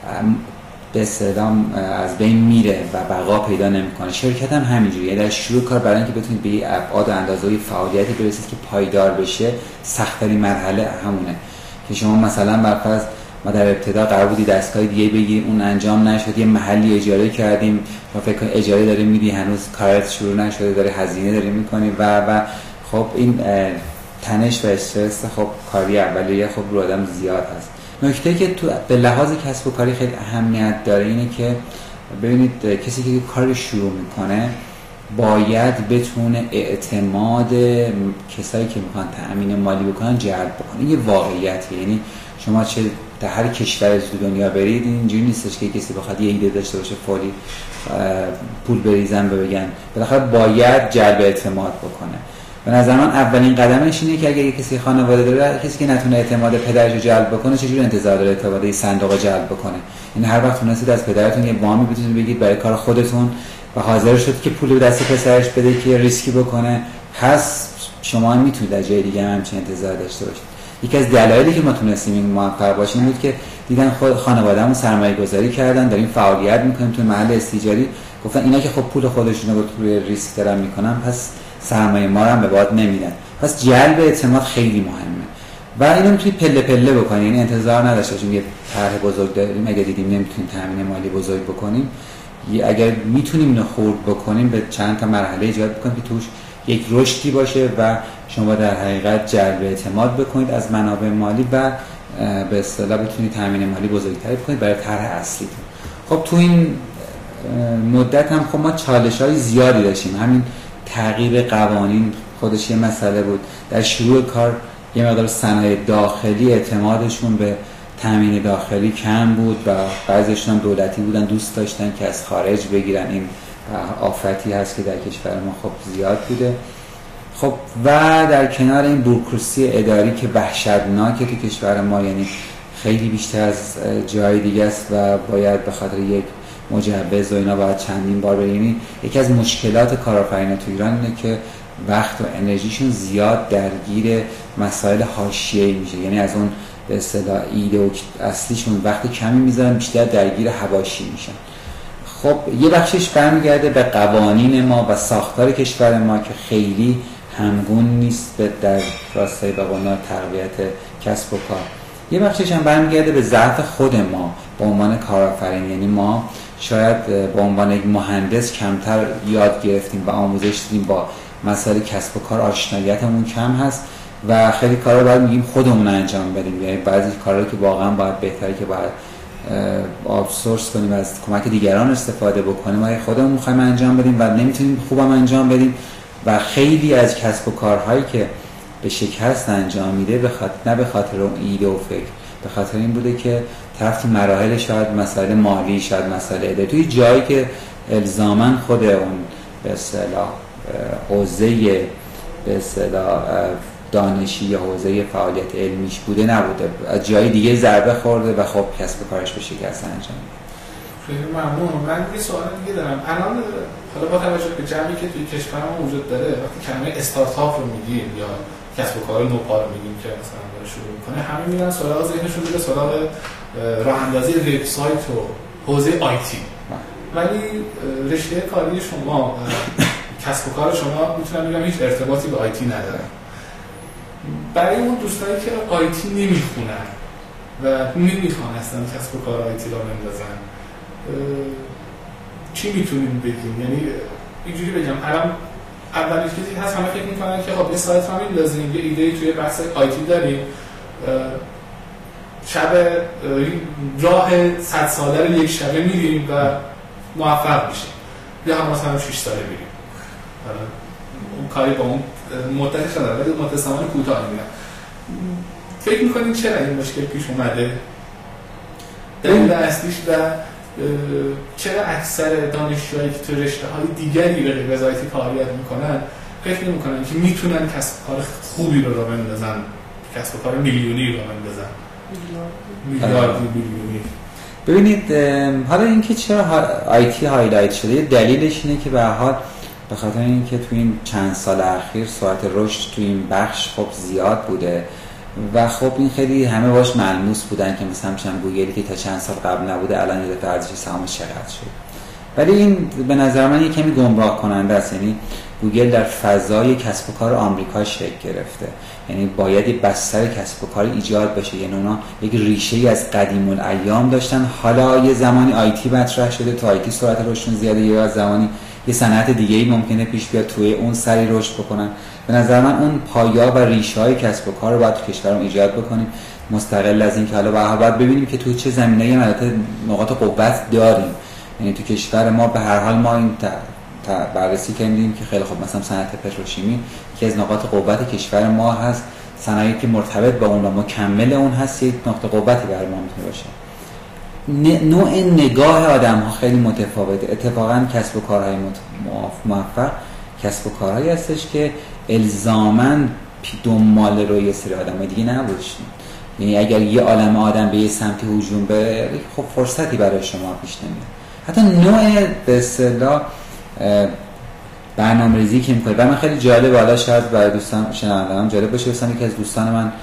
به اصطلاح از بین میره و بقا پیدا نمیکنه. شرکت هم همینجوریه، در شروع کار برای اینکه بتونید به ابعاد و اندازه‌های فعالیتی برسید که پایدار بشه سخت‌ترین مرحله همونه که شما مثلا برفرض ما در ابتدا قرار بود دستگاه دیگه بگیریم، اون انجام نشد، یه محلی اجاره کردیم، ما فکر کنیم اجاره داریم میدی هنوز کارت شروع نشده، داره هزینه داریم میکنیم و و خب این تنش و استرس خب کاری اولیه خب رو آدم زیاد هست. نکته که تو به لحاظ کسب و کاری خیلی اهمیت داره اینه که ببینید کسی که کار شروع میکنه باید بتونه اعتماد کسایی که میخوان تأمین مالی بکنن جلب بکنه. این یه واقعیتیه، یعنی شما چه در هر کشور تو دنیا برید اینجوری نیستش که کسی بخواد یه ایده داشته باشه فوری پول بریزن و بگن، بالاخره باید جلب اعتماد بکنه. به نظر من اولین قدمش اینه که اگه کسی خانواده داره، کسی که نتونه اعتماد پدرش رو جلب بکنه چجوری انتظار داره اعتماد صندوق جلب بکنه؟ این هر وقت تونستید از پدرتون یه وامی بتونید بگید برای کار خودتون و حاضر شد که پول به دست پسرش بده که ریسکی بکنه، پس شما میتونید از جای دیگه هم همچین انتظار داشته باشید. یکی از دلایلی که ما تونستیم این موفق باشیم بود که دیدن خود خانواده‌مون سرمایه گذاری کردن، داریم فعالیت میکنیم تو محل استیجاری، گفتن اینا که خب پول خودشون رو روی ریسک دارن میکنن پس سرمایه ما رو هم به باد نمیدن. پس جلب اعتماد خیلی مهمه و اینو میتونید پله پله بکنید، یعنی انتظار نداشته باشیم یه طرح بزرگ داریم اگه دیدیم نمیتونیم تامین مالی بزرگ بکنیم، اگر میتونیم اینو خرد بکنیم به چند تا مرحله ایجاد بکنیم که توش یک رشدی باشه و شما در حقیقت جلب اعتماد بکنید از منابع مالی و به اصطلاح بتونید تامین مالی بزرگتری بکنید برای طرح اصلیتون. خب تو این مدت هم خب ما چالش‌های زیادی داشتیم، همین تغییر قوانین خودش یه مسئله بود. در شروع کار یه مقدار صنایع داخلی اعتمادشون به تامین داخلی کم بود و بعضیشون دولتی بودن، دوست داشتن که از خارج بگیرن. این آفتی هست که در کشور ما خب زیاد بوده. خب و در کنار این بوروکراسی اداری که وحشتناکه تو کشور ما، یعنی خیلی بیشتر از جای دیگه است و باید به خاطر یک مجوز و اینا باید چندین بار بریم. یکی از مشکلات کارآفرینان تو ایران اینه که وقت و انرژیشون زیاد درگیر مسائل حاشیه‌ای میشه، یعنی از اون به اصطلاح ایده و اصلیشون وقت کمی میذارن، بیشتر درگیر حواشی میشن. خب یه بخشش برمیگرده به قوانین ما و ساختار کشور ما که خیلی همگون نیست به در راستای به قول تقویت کسب و کار. یه بخشش هم برمیگرده به ضعف خود ما به عنوان کارآفرین، یعنی ما شاید به عنوان یک مهندس کمتر یاد گرفتیم و آموزش دیدیم، با مسائل کسب و کار آشناییتمون کم هست و خیلی کارا باید میگیم خودمون انجام بدیم، یعنی بعضی کارا که واقعا باید بهتره که باید آوتسورس کنیم و از کمک دیگران استفاده بکنیم، ما خودمون می‌خوایم انجام بدیم و نمیتونیم خوبم انجام بدیم و خیلی از کسب و کارهایی که به شکست انجام میده به خاطر نه به خاطر اون ایده و فکر، به خاطر این بوده که طرف تو مراحل شاید مسائل مالی، شاید مسائل اداری، توی جایی که الزاماً خود اون به اصطلاح حوزه به اصطلاح دانشی یا حوزه فعالیت علمیش بوده نبوده، از جای دیگه ضربه خورده و خب کسب و کارش به شکست انجام میده. خیلی ممنون. من یه سوال دیگه دارم. الان حالا با توجه به جمعی که توی کشور ما وجود داره، وقتی کلمه استارتاپ رو میگیم یا کسب و کار نوپا رو میگیم که مثلا داره شروع میکنه، همه میرن سراغ ذهنشون میره سراغ راه اندازی وبسایت و حوزه آیتی. ولی رشته کاری شما کسب و کار شما میتونم بگم هیچ ارتباطی به آیتی نداره. برای اون دوستایی که آیتی نمیخونن و نمیخوان اصلا کسب و کار آیتی را بندازن، چی میتونیم بگیم؟ یعنی اینجوری بگم الان اولین چیزی هست همه فکر میکنن که خب یه سایت هم می‌ندازیم، یه ایده توی بحث آیتی داریم، شب راه صد ساله رو یک شبه میریم و موفق میشیم، یا هم مثلا شش ساله میریم. اون کاری با اون مدتش نداره ولی مدت زمان کوتاه میرم. فکر میکنین چرا این مشکل پیش اومده؟ دلیل اصلیش و چرا اکثر دانشجوهایی که تو رشته‌های دیگری به غیر از آیتی فعالیت میکنن فکر نمیکنن که میتونن کسب کار خوبی رو راه بندازن، کسب کار میلیونی رو بندازن، میلیاردی میلیونی؟ ببینید حالا اینکه چرا آیتی هایلایت شده، دلیلش اینه که به هر حال به خاطر اینکه تو این چند سال اخیر سرعت رشد تو این بخش خب زیاد بوده و خب این خیلی همه باش ملموس بودن که مثلا چند گوگلی که تا چند سال قبل نبوده الان یه دفعه ارزش سهامش چقدر شد. ولی این به نظر من یه کمی گمراه کننده است، یعنی گوگل در فضای کسب و کار آمریکا شکل گرفته. یعنی باید یه بستر کسب و کار ایجاد بشه. یعنی اونا یک ریشه‌ای از قدیم الایام داشتن، حالا یه زمانی آیتی مطرح شده، تا آیتی سرعت رشد زیاده، یا زمانی یه صنعت دیگه‌ای ممکنه پیش بیاد توی اون سری رشد بکنن. به نظر من اون پایا و ریشه‌های کسب و کار رو باید تو کشورمون ایجاد بکنیم، مستقل از این که حالا باید ببینیم که تو چه زمینه‌ای البته نقاط قوت داریم. یعنی تو کشور ما به هر حال ما این بررسی کردیم که خیلی خوب مثلا صنعت پتروشیمی که از نقاط قوت کشور ما هست، صنایعی که مرتبط با اون و مکمل اون هست، یک نقطه قوتی برای ما میتونه باشه. نوع نگاه آدم ها خیلی متفاوته. اتفاقا کسب و کارهای موفق کسب و کارهایی هستش که الزاماً دنبال روی یه سری آدم دیگه نباشید. یعنی اگر یه عالم آدم به یه سمتی هجوم بره، خب فرصتی برای شما پیش نمیاد. حتی نوع به اصطلاح برنامه‌ریزی که می‌کنه و من خیلی جالب، حالا شاید برای دوستان شنوندگان جالب باشه، مثلا یکی از دوستان من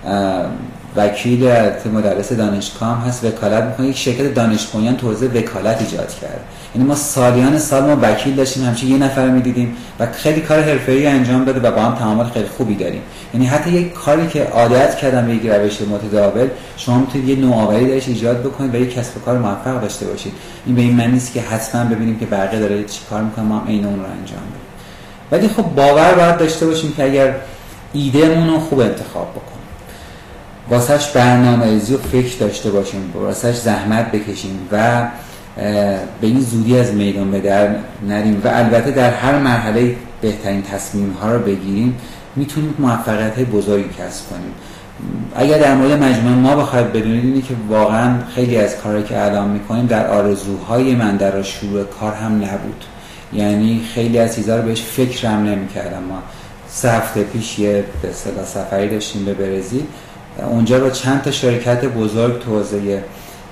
وکیل مدرس دانشگاه هم هست، وکالت می‌کنه، یک شرکت دانش بنیان تو حوزه وکالت ایجاد کرده. یعنی ما سالیان سال ما وکیل داشتیم، همیشه یه نفر می‌دیدیم و خیلی کار حرفه‌ای انجام داده و با هم تعامل خیلی خوبی داریم. یعنی حتی یک کاری که عادت کردن به یک روش متداول، شما می‌تونید یه نوآوری درش ایجاد بکنید و یک کسب و کار موفق داشته باشید. این به این معنی نیست که حتما ببینیم که بقیه داره چی کار می‌کنه ما هم عین اون رو انجام بدیم. ولی خب باور باید داشته باشیم که اگر ایدهمون رو خوب انتخاب بکنیم، واسهش برنامه‌ریزی و فکر داشته باشیم، واسهش زحمت بکشیم و به این زودی از میدان به در نریم و البته در هر مرحله بهترین تصمیم‌ها رو بگیریم، میتونیم موفقیت‌های بزرگی کسب کنیم. اگر در مورد مجموعه ما بخواید بدونید اینه که واقعا خیلی از کارهایی که الان می‌کنیم در آرزوهای من در شروع کار هم نبود. یعنی خیلی از چیزا رو بهش فکرم نمی‌کردم. ما سه هفته پیش یه به اصطلاح سفری داشتیم به برزیل، اونجا با چند تا شرکت بزرگ تو حوزه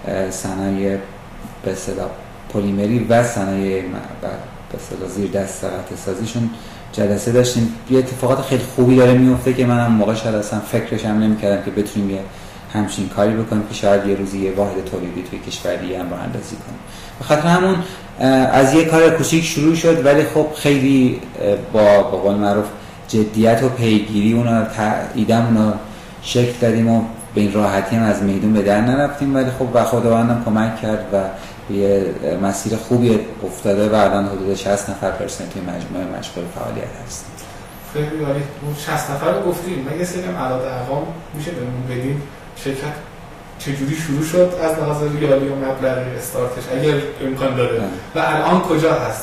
صنایع به اصطلاح پلیمری و صنایع به اصطلاح زیر دست قطع سازیشون جلسه داشتیم. یه اتفاقات خیلی خوبی داره میفته که منم موقع شاید اصلا فکرش هم نمی‌کردم که بتونیم یه همچین کاری بکنیم که شاید یه روزی یه واحد تولیدی توی کشور دیگه هم راه اندازی کنیم. به خاطر همون از یه کار کوچیک شروع شد، ولی خب خیلی با به قول معروف جدیت و پیگیری اون ایده‌مون رو شکل دادیم و به این راحتی هم از میدون به در نرفتیم، ولی خب و خداوندم کمک کرد و به مسیر خوبی افتاده و الان حدود شصت نفر پرسنل توی مجموعه مشغول فعالیت هست. خیلی عالی. اون شصت نفر رو گفتیم، من یه سری اعداد ارقام میشه بهمون بدین؟ شرکت چجوری شروع شد از لحاظ ریالی و مبلغ استارتش اگر امکان داره و الان کجا هست؟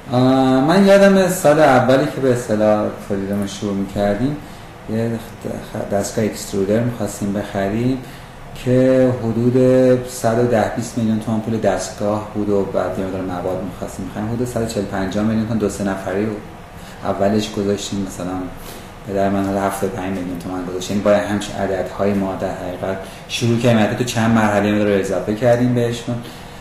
من یادم سال اولی که به اصطلاح تولیدمون شروع می‌کردیم یه دستگاه اکسترودر می‌خواستیم بخریم که حدود صد و ده بیست میلیون تومان پول دستگاه بود و بعد یه مقدار مواد می‌خواستیم بخریم، حدود صد و چهل پنجاه میلیون تومان دو سه نفری و اولش گذاشتیم، مثلا پدر من حالا هفتاد و پنج میلیون تومان گذاشتیم. با همچین عددهای ما در حقیقت شروع کردیم، تو چند مرحله رو اضافه کردیم بهشون.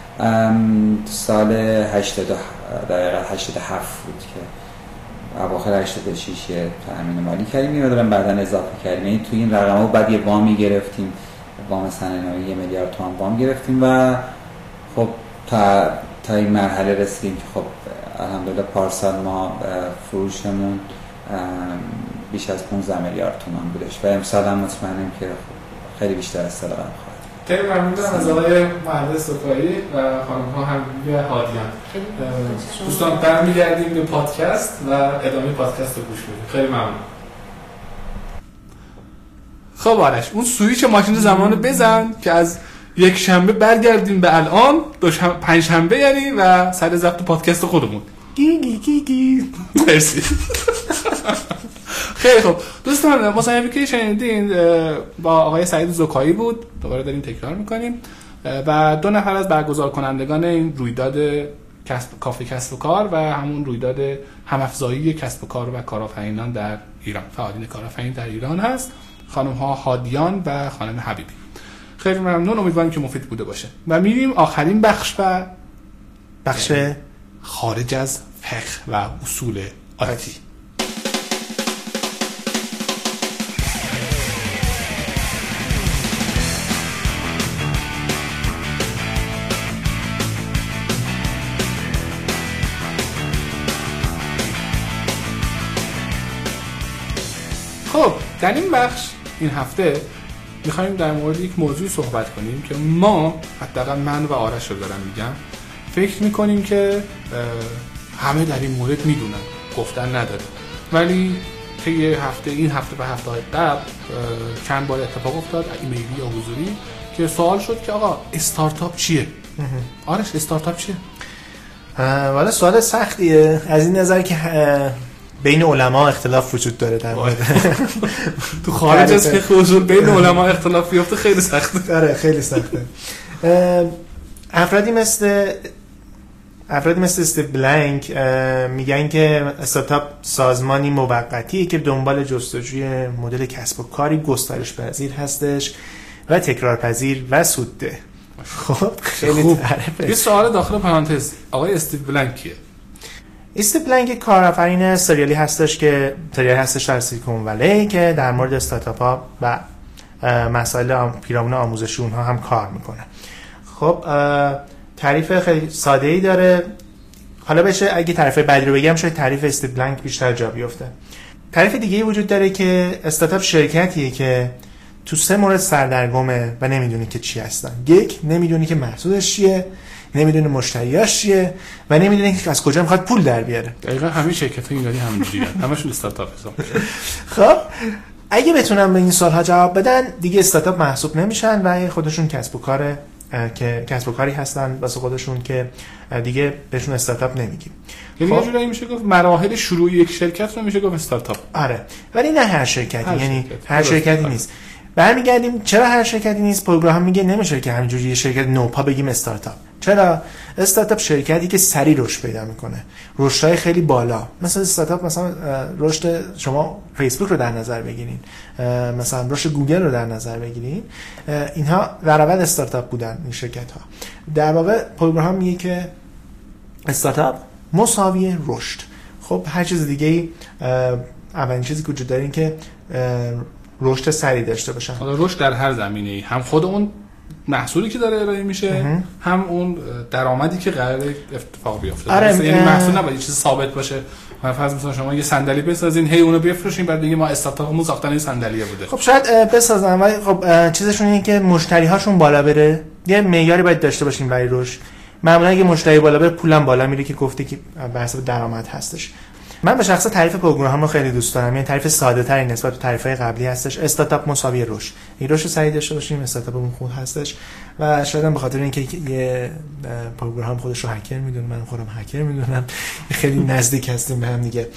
سال هشتاد در حقیقت هشتاد و هفت بود که اواخر هشتاد و شش تامین مالی کردیم، یه مقدار بعداً اضافه کردیم. یعنی توی این رقم‌ها بعد یه وامی گرفتیم، وام صنایعی یه میلیارد تومان وام گرفتیم و خب تا تا این مرحله رسیدیم که خب الحمدلله پارسال ما فروشمون بیش از پانزده میلیارد تومان بودش و امسال هم مطمئنم که خیلی بیشتر از سال قبل خواهد. خیلی ممنونم از آقای مهندس سکایی و خانم ها حمیدی هادیان. دوستان برمیگردیم به پادکست و ادامه پادکست رو گوش بدیم. خیلی ممنون. خب آرش، اون سویچ ماشین زمان رو بزن که از یک شنبه برگردیم به الان، دو شنبه پنج شنبه یعنی و سر ضبط پادکست خودمون. گی گی گی گی. مرسی. خیلی خوب دوستان، مصاحبه‌ای که شنیدین با آقای سعید زکایی بود، دوباره داریم تکرار میکنیم و دو نفر از برگزار کنندگان این رویداد کسب کافه کسب و کار و همون رویداد هم‌افزایی کسب و کار و کارآفرینان در ایران، فعالین کارآفرین در ایران هست، خانم ها هادیان و خانم حبیبی. خیلی ممنون، امیدوارم که مفید بوده باشه و میریم آخرین بخش و بخش خارج از فقه و اصول آتی. خب در این بخش این هفته میخوایم در مورد یک موضوع صحبت کنیم که ما حداقل من و آرش رو دارم میگم فکر میکنیم که همه در این مورد میدونن، گفتن نداره، ولی که یه هفته این هفته و هفته های قبل چند بار اتفاق افتاد ایمیلی یا حضوری که سوال شد که آقا استارتاپ چیه؟ آرش استارتاپ چیه؟ والا سوال سختیه از این نظر که بین علما اختلاف وجود داره در مورد تو خارج از فقه اصول بین علما اختلاف بیفته خیلی سخته. آره خیلی سخته. افرادی مثل افرادی مثل استیو بلنک میگن که استارتاپ سازمانی موقتیه که دنبال جستجوی مدل کسب و کاری گسترش پذیر هستش و تکرار پذیر و سودده. خب خیلی خوب. یه سوال داخل پرانتز، آقای استیو بلنک کیه؟ استیو بلنک کارآفرین سریالی هستش که سریالی هستش در سیلیکون ولی که در مورد استارتاپ ها و مسائل پیرامون آموزشی اونها هم کار میکنه. خب تعریف خیلی ساده ای داره. حالا بشه اگه تعریف بعدی رو بگم شاید تعریف استیو بلنک بیشتر جا بیفته. تعریف دیگه ای وجود داره که استارتاپ شرکتیه که تو سه مورد سردرگمه و نمیدونی که چی هستن. یک، نمیدونی که محصولش چیه، نمیدونی مشتریاش چیه و نمیدونی که از کجا میخواد پول در بیاره. دقیقاً همین شرکت‌ها ایرانی همینجوریه. همشون استارتاپ حساب میشن. خب اگه بتونن به این سوال‌ها جواب بدن دیگه استارتاپ محسوب نمیشن و خودشون کسب و کار که کسب و کاری هستن واسه خودشون که دیگه بهشون استارتاپ نمیگیم. یعنی یه جورایی میشه گفت مراحل شروع یک شرکت رو میشه گفت استارتاپ. آره ولی نه هر شرکتی، هر یعنی شرکت. هر شرکتی نیست. برمیگردیم چرا هر شرکتی نیست؟ پروگرام میگه نمیشه که همینجوری یه شرکت نوپا بگیم استارتاپ. چرا؟ استارتاپ شرکتی که سریع رشد پیدا میکنه، رشدهای خیلی بالا. مثلا استارتاپ مثلا رشد شما فیسبوک رو در نظر بگیرین، مثلا رشد گوگل رو در نظر بگیرین، اینها در اول استارتاپ بودن این شرکت ها. در واقع پروگرام میگه که استارتاپ مساوی رشد. خب هر چیز دیگه ای اولین چیزی که وجود داره این که رشد سریع داشته باشن. حالا رشد در هر زمینه‌ای، هم خود اون محصولی که داره ارائه میشه اه. هم اون درآمدی که قراره اتفاق بیفته. آره یعنی محصول نباید چیز ثابت باشه. فرض مثلا شما یه صندلی بسازین، هی اونو بفروشین، بعد بگید ما استارتاپمون ساختن این صندلیه بوده. خب شاید بسازن ولی خب چیزشون اینه که مشتری هاشون بالا بره. یه معیاری باید داشته باشین برای رشد. معمولا اگه مشتری بالا بره پولم بالا میره که گفته که به حساب درآمد هستش. من به شخص تعریف پروگرام رو خیلی دوست دارم. یعنی تعریف ساده تری نسبت به تعریف‌های قبلی هستش. استارتاپ مساوی رشد. این رشد سریع داشته باشیم استارتاپمون خوب هستش و شاید هم به خاطر اینکه یه پروگرام خودش رو هکر میدونه، من خودم هکر میدونم، خیلی نزدیک هستیم به هم دیگه.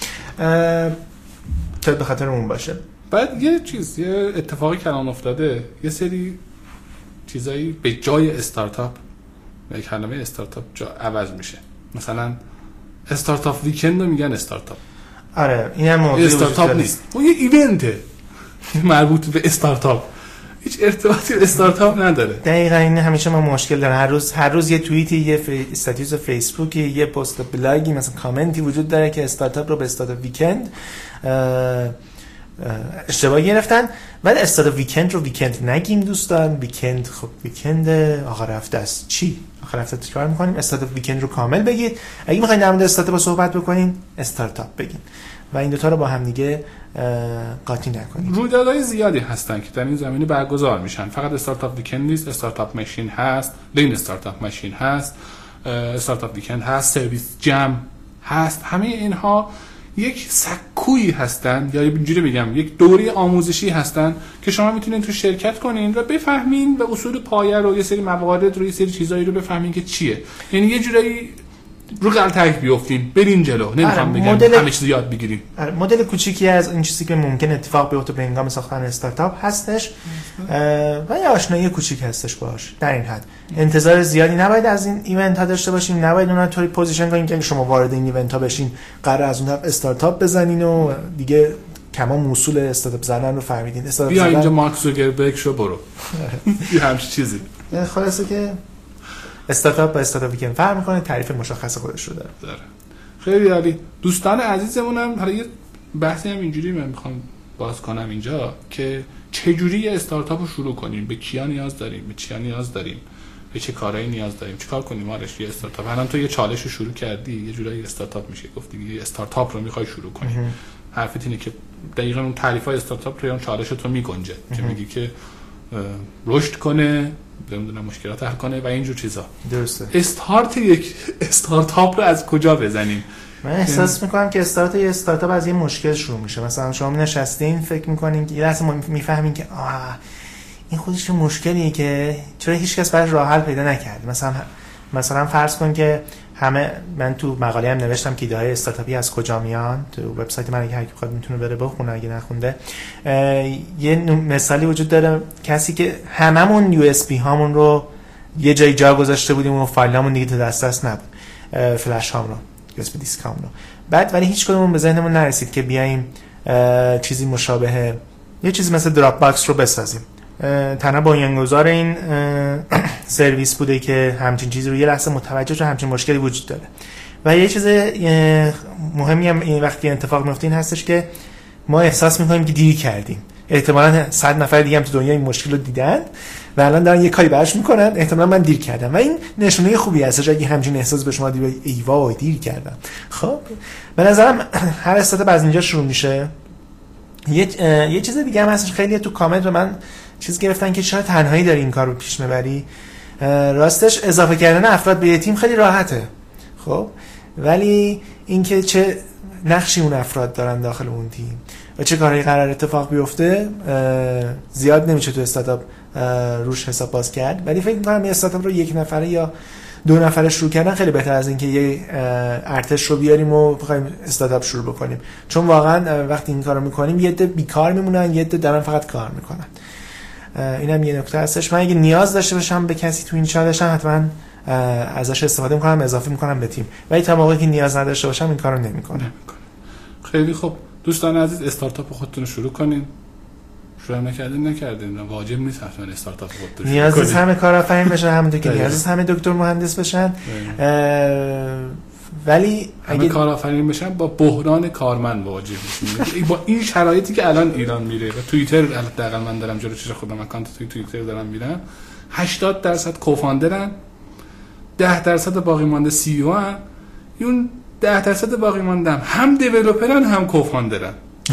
شاید به خاطر اون باشه. بعد یه چیز، یه اتفاقی که الان افتاده، یه سری چیزایی به جای استارتاپ و کلمه استارتاپ جا عوض میشه. مثلا استارتاپ ویکند رو میگن استارتاپ. آره اینم موضوع استارتاپ نیست، اون یه ایونته مربوط به استارتاپ، هیچ ارتباطی به استارتاپ نداره. دقیقاً این همیشه ما مشکل داریم. هر روز هر روز یه توییتی، یه فی... استاتوس فیسبوکی، یه پست بلاگی، مثلا کامنتی وجود داره که استارتاپ رو به استارتاپ ویکند اشتباه گرفتن. ولی استارتاپ ویکند رو ویکند نگیم دوستان. ویکند خب ویکند آخر هفته است. چی؟ آخر هفته چیکار می‌کنیم؟ استارتاپ ویکند رو کامل بگید. اگه می‌خواید در مورد استارتاپ صحبت بکنین استارتاپ بگین و این دو تا رو با هم دیگه قاطی نکنید. رویدادهای زیادی هستن که در این زمینه برگزار میشن. فقط استارتاپ ویکند نیست، استارتاپ ماشین هست، لین استارتاپ ماشین هست، استارتاپ ویکند هست، سرویس جم هست. همه اینها یک سکویی هستن یا اینجوری بگم یک دوره آموزشی هستن که شما میتونید تو شرکت کنین و بفهمین و اصول پایه رو، یه سری موارد رو، یه سری چیزایی رو بفهمین که چیه. یعنی یه جورایی رو غلطک بیافتین برین جلو. نمیخوام بگم مدل... همه چیز یاد بگیرین. مدل کوچیکی از این چیزی که ممکن اتفاق بیفته به هنگام ساختن استارتاپ هستش و یه آشنایی کوچیک هستش باش. در این حد انتظار زیادی نباید از این ایونت ها داشته باشیم. نباید اونها طوری پوزیشن کنین که شما وارد این ایونت ها بشین قرار از اون طرف استارتاپ بزنین و دیگه کما اصول استارتاپ زدن رو فهمیدین. استارتاپ بیا اینجا مارک زوکربرگ شو برو. یه همچین چیزی. خلاصه که استارتاپ با استارتاپ ویکند فرق می‌کنه، تعریف مشخص خودش رو داره. داره. خیلی عالی. دوستان عزیزمون هم حالا یه بحثی هم اینجوری من می‌خوام باز کنم اینجا که چه جوری استارتاپ رو شروع کنیم، به کیا نیاز داریم، به چیا نیاز داریم، به چه کارهایی نیاز داریم، چیکار کنیم آرش یه استارتاپ. الان تو یه چالش رو شروع کردی، یه جورایی استارتاپ میشه گفتی، یه استارتاپ رو می‌خوای شروع کنی. حرفت اینه که دقیقاً اون تعریف‌های استارتاپ رو اون چالش تو میگنجه که میگی که رشد کنه، نمیدونم مشکلات حل کنه و اینجور چیزا. درسته. استارت یک استارتاپ رو از کجا بزنیم؟ من احساس میکنم که استارت یه استارتاپ از یه مشکل شروع میشه. مثلا شما نشستین فکر میکنین که یه لحظه میفهمین که آه این خودش مشکلیه که چرا هیچ کس براش راه حل پیدا نکرد. مثلا مثلا فرض کن که همه، من تو مقاله هم نوشتم که ایده های استارتاپی از کجا میان، تو وبسایت من اگه هر کی بخواد میتونه بره بخونه اگه نخونده. یه مثالی وجود داره، کسی که هممون یو اس بی هامون رو یه جای جا گذاشته بودیم و فایلامون دیگه تو دسترس نبود، فلش هام رو، یو اس بی دیسک هام رو، بعد ولی هیچ کدومون به ذهنمون نرسید که بیایم چیزی مشابه یه چیزی مثل دراپ باکس رو بسازیم. تنها بنیانگذار این سرویس بوده که همچین چیزی رو یه لحظه متوجه شد همچین مشکلی وجود داره. و یه چیز مهمی هم این وقتی اتفاق میفته این هستش که ما احساس میکنیم که دیر کردیم. احتمالاً صد نفر دیگه هم تو دنیا این مشکل رو دیدن و الان دارن یه کاری براش میکنن، احتمالاً من دیر کردم و این نشونه خوبی هستش اگه همچین احساس به شما دی ای وای دیر کردم. خب به نظرم هر استارتاپ از اینجا شروع میشه. یه یه چیز دیگه هم هستش، خیلی تو کامنت به من چیز گرفتن که چرا تنهایی داری این کار رو پیش میبری. راستش اضافه کردن افراد به تیم خیلی راحته، خب ولی اینکه چه نقشی اون افراد دارن داخل اون تیم و چه کاری قرار اتفاق بیفته زیاد نمیشه تو استارتاپ روش حساب باز کرد. ولی فکر می‌کنم یه استارتاپ رو یک نفره یا دو نفره شروع کردن خیلی بهتر از اینکه یه ارتش رو بیاریم و بخوایم استارتاپ شروع بکنیم، چون واقعا وقتی این کارو میکنیم یه عده بیکار میمونن، یه عده دارن فقط کار میکنن. اینم یه نکته هستش. من اگه نیاز داشته باشم به کسی تو این چالشم حتما ازش استفاده میکنم، اضافه میکنم به تیم، ولی تا موقعی که نیاز نداشته باشم این کارو نمیکنم. خیلی خوب دوستان عزیز، استارتاپ خودتون رو شروع کنین. شروع نکردین نکردین واجب نیست حتما استارتاپ خودتون نیاز نیست همه کارآفرین بشن، همونطور که نیاز نیست همه دکتر مهندس بشن، ولی همه کارآفرین بشن با بحران کارمند مواجه میشن. با این شرایطی که الان ایران میره و توییتر حداقل من دارم جلوی چش خودم اکانت توی توییتر دارم میرم، هشتاد درصد کوفاندرن، ده درصد باقی مانده سی او ان، اون ده درصد باقی ماندم هم دیولپرن هم کوفاندرن.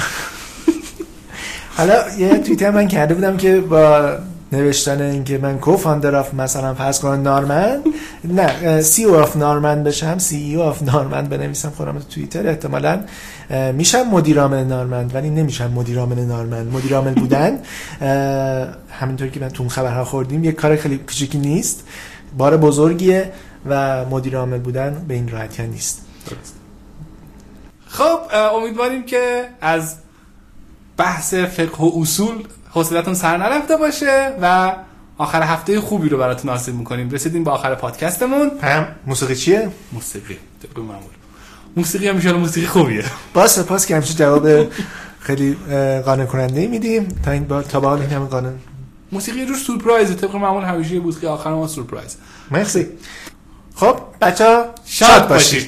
حالا یه توییتر من کرده بودم که با نوشتن اینکه من کوفاندر اف مثلا فرض کنم نارمن، نه سی او اف نارمن بشم، سی ای او اف نارمن بنویسم خودم تو توییتر، احتمالاً میشم مدیر عامل نارمن ولی نمیشم مدیر عامل نارمن. مدیر عامل بودن همینطور که من تو خبرها خوردیم یه کار خیلی کوچیکی نیست، بار بزرگیه و مدیر عامل بودن به این راحتی نیست. درست. خب امیدواریم که از بحث فقه و اصول حوصلتون سر نرفته باشه و آخر هفته خوبی رو براتون حاصل می‌کنیم. رسیدیم به آخر پادکستمون. هم موسیقی چیه؟ موسیقی طبق معمول. موسیقی هم میشه موسیقی خوبیه. با سپاس که همیشه جواب خیلی قانع کننده میدیم تا این با تا به حال همین قانون. موسیقی روش سورپرایز طبق معمول همیشه موسیقی آخر ما سورپرایز. مرسی. خب بچا شاد باشید.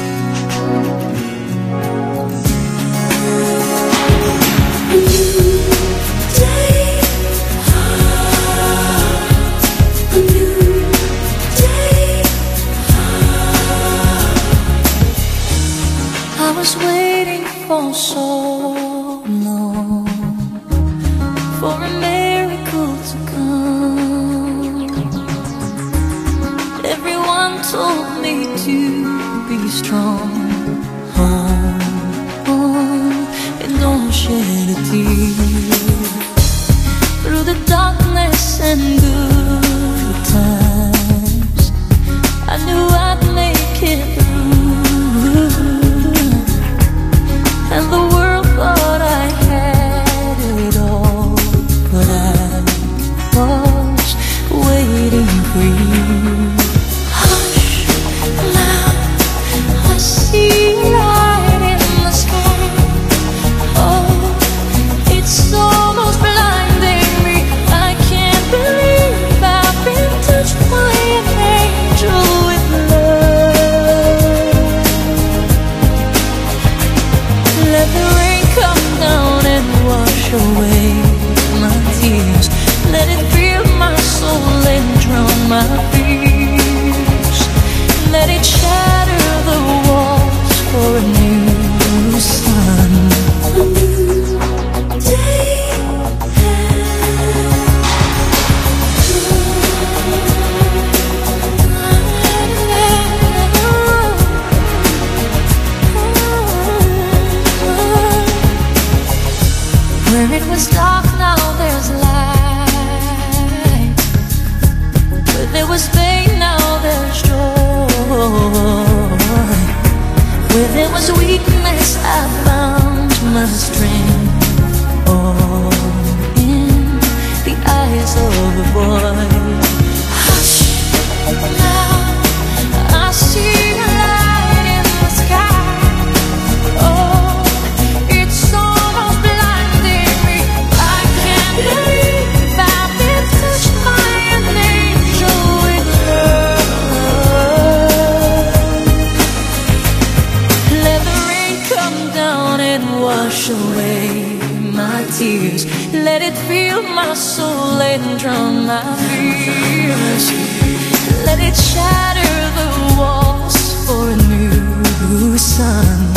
For so long, for a miracle to come. Everyone told me to be strong, oh, oh, and don't shed a tear. Through the darkness and good times, I knew I'd make it through. And the world thought I had it all, but I was waiting for you. Hush, now I see light in the sky. Oh, it's almost blinding me. I can't believe I've been touched by an angel with love. Let the rain come down and wash away my tears. Let it fill my soul and drown my fears. Let it shatter the walls for a new sun. Where it was dark, now there's light. Where there was pain, now there's joy. Where there was weakness, I found my strength. All in the eyes of a boy. Hush, now I see a light in the sky. Oh, it's almost blinding me. I can't believe I've been touched by an angel with love. Let the rain come down and wash away my tears. Let it fill my soul and drown my fears. Let it shatter the walls for a new sun.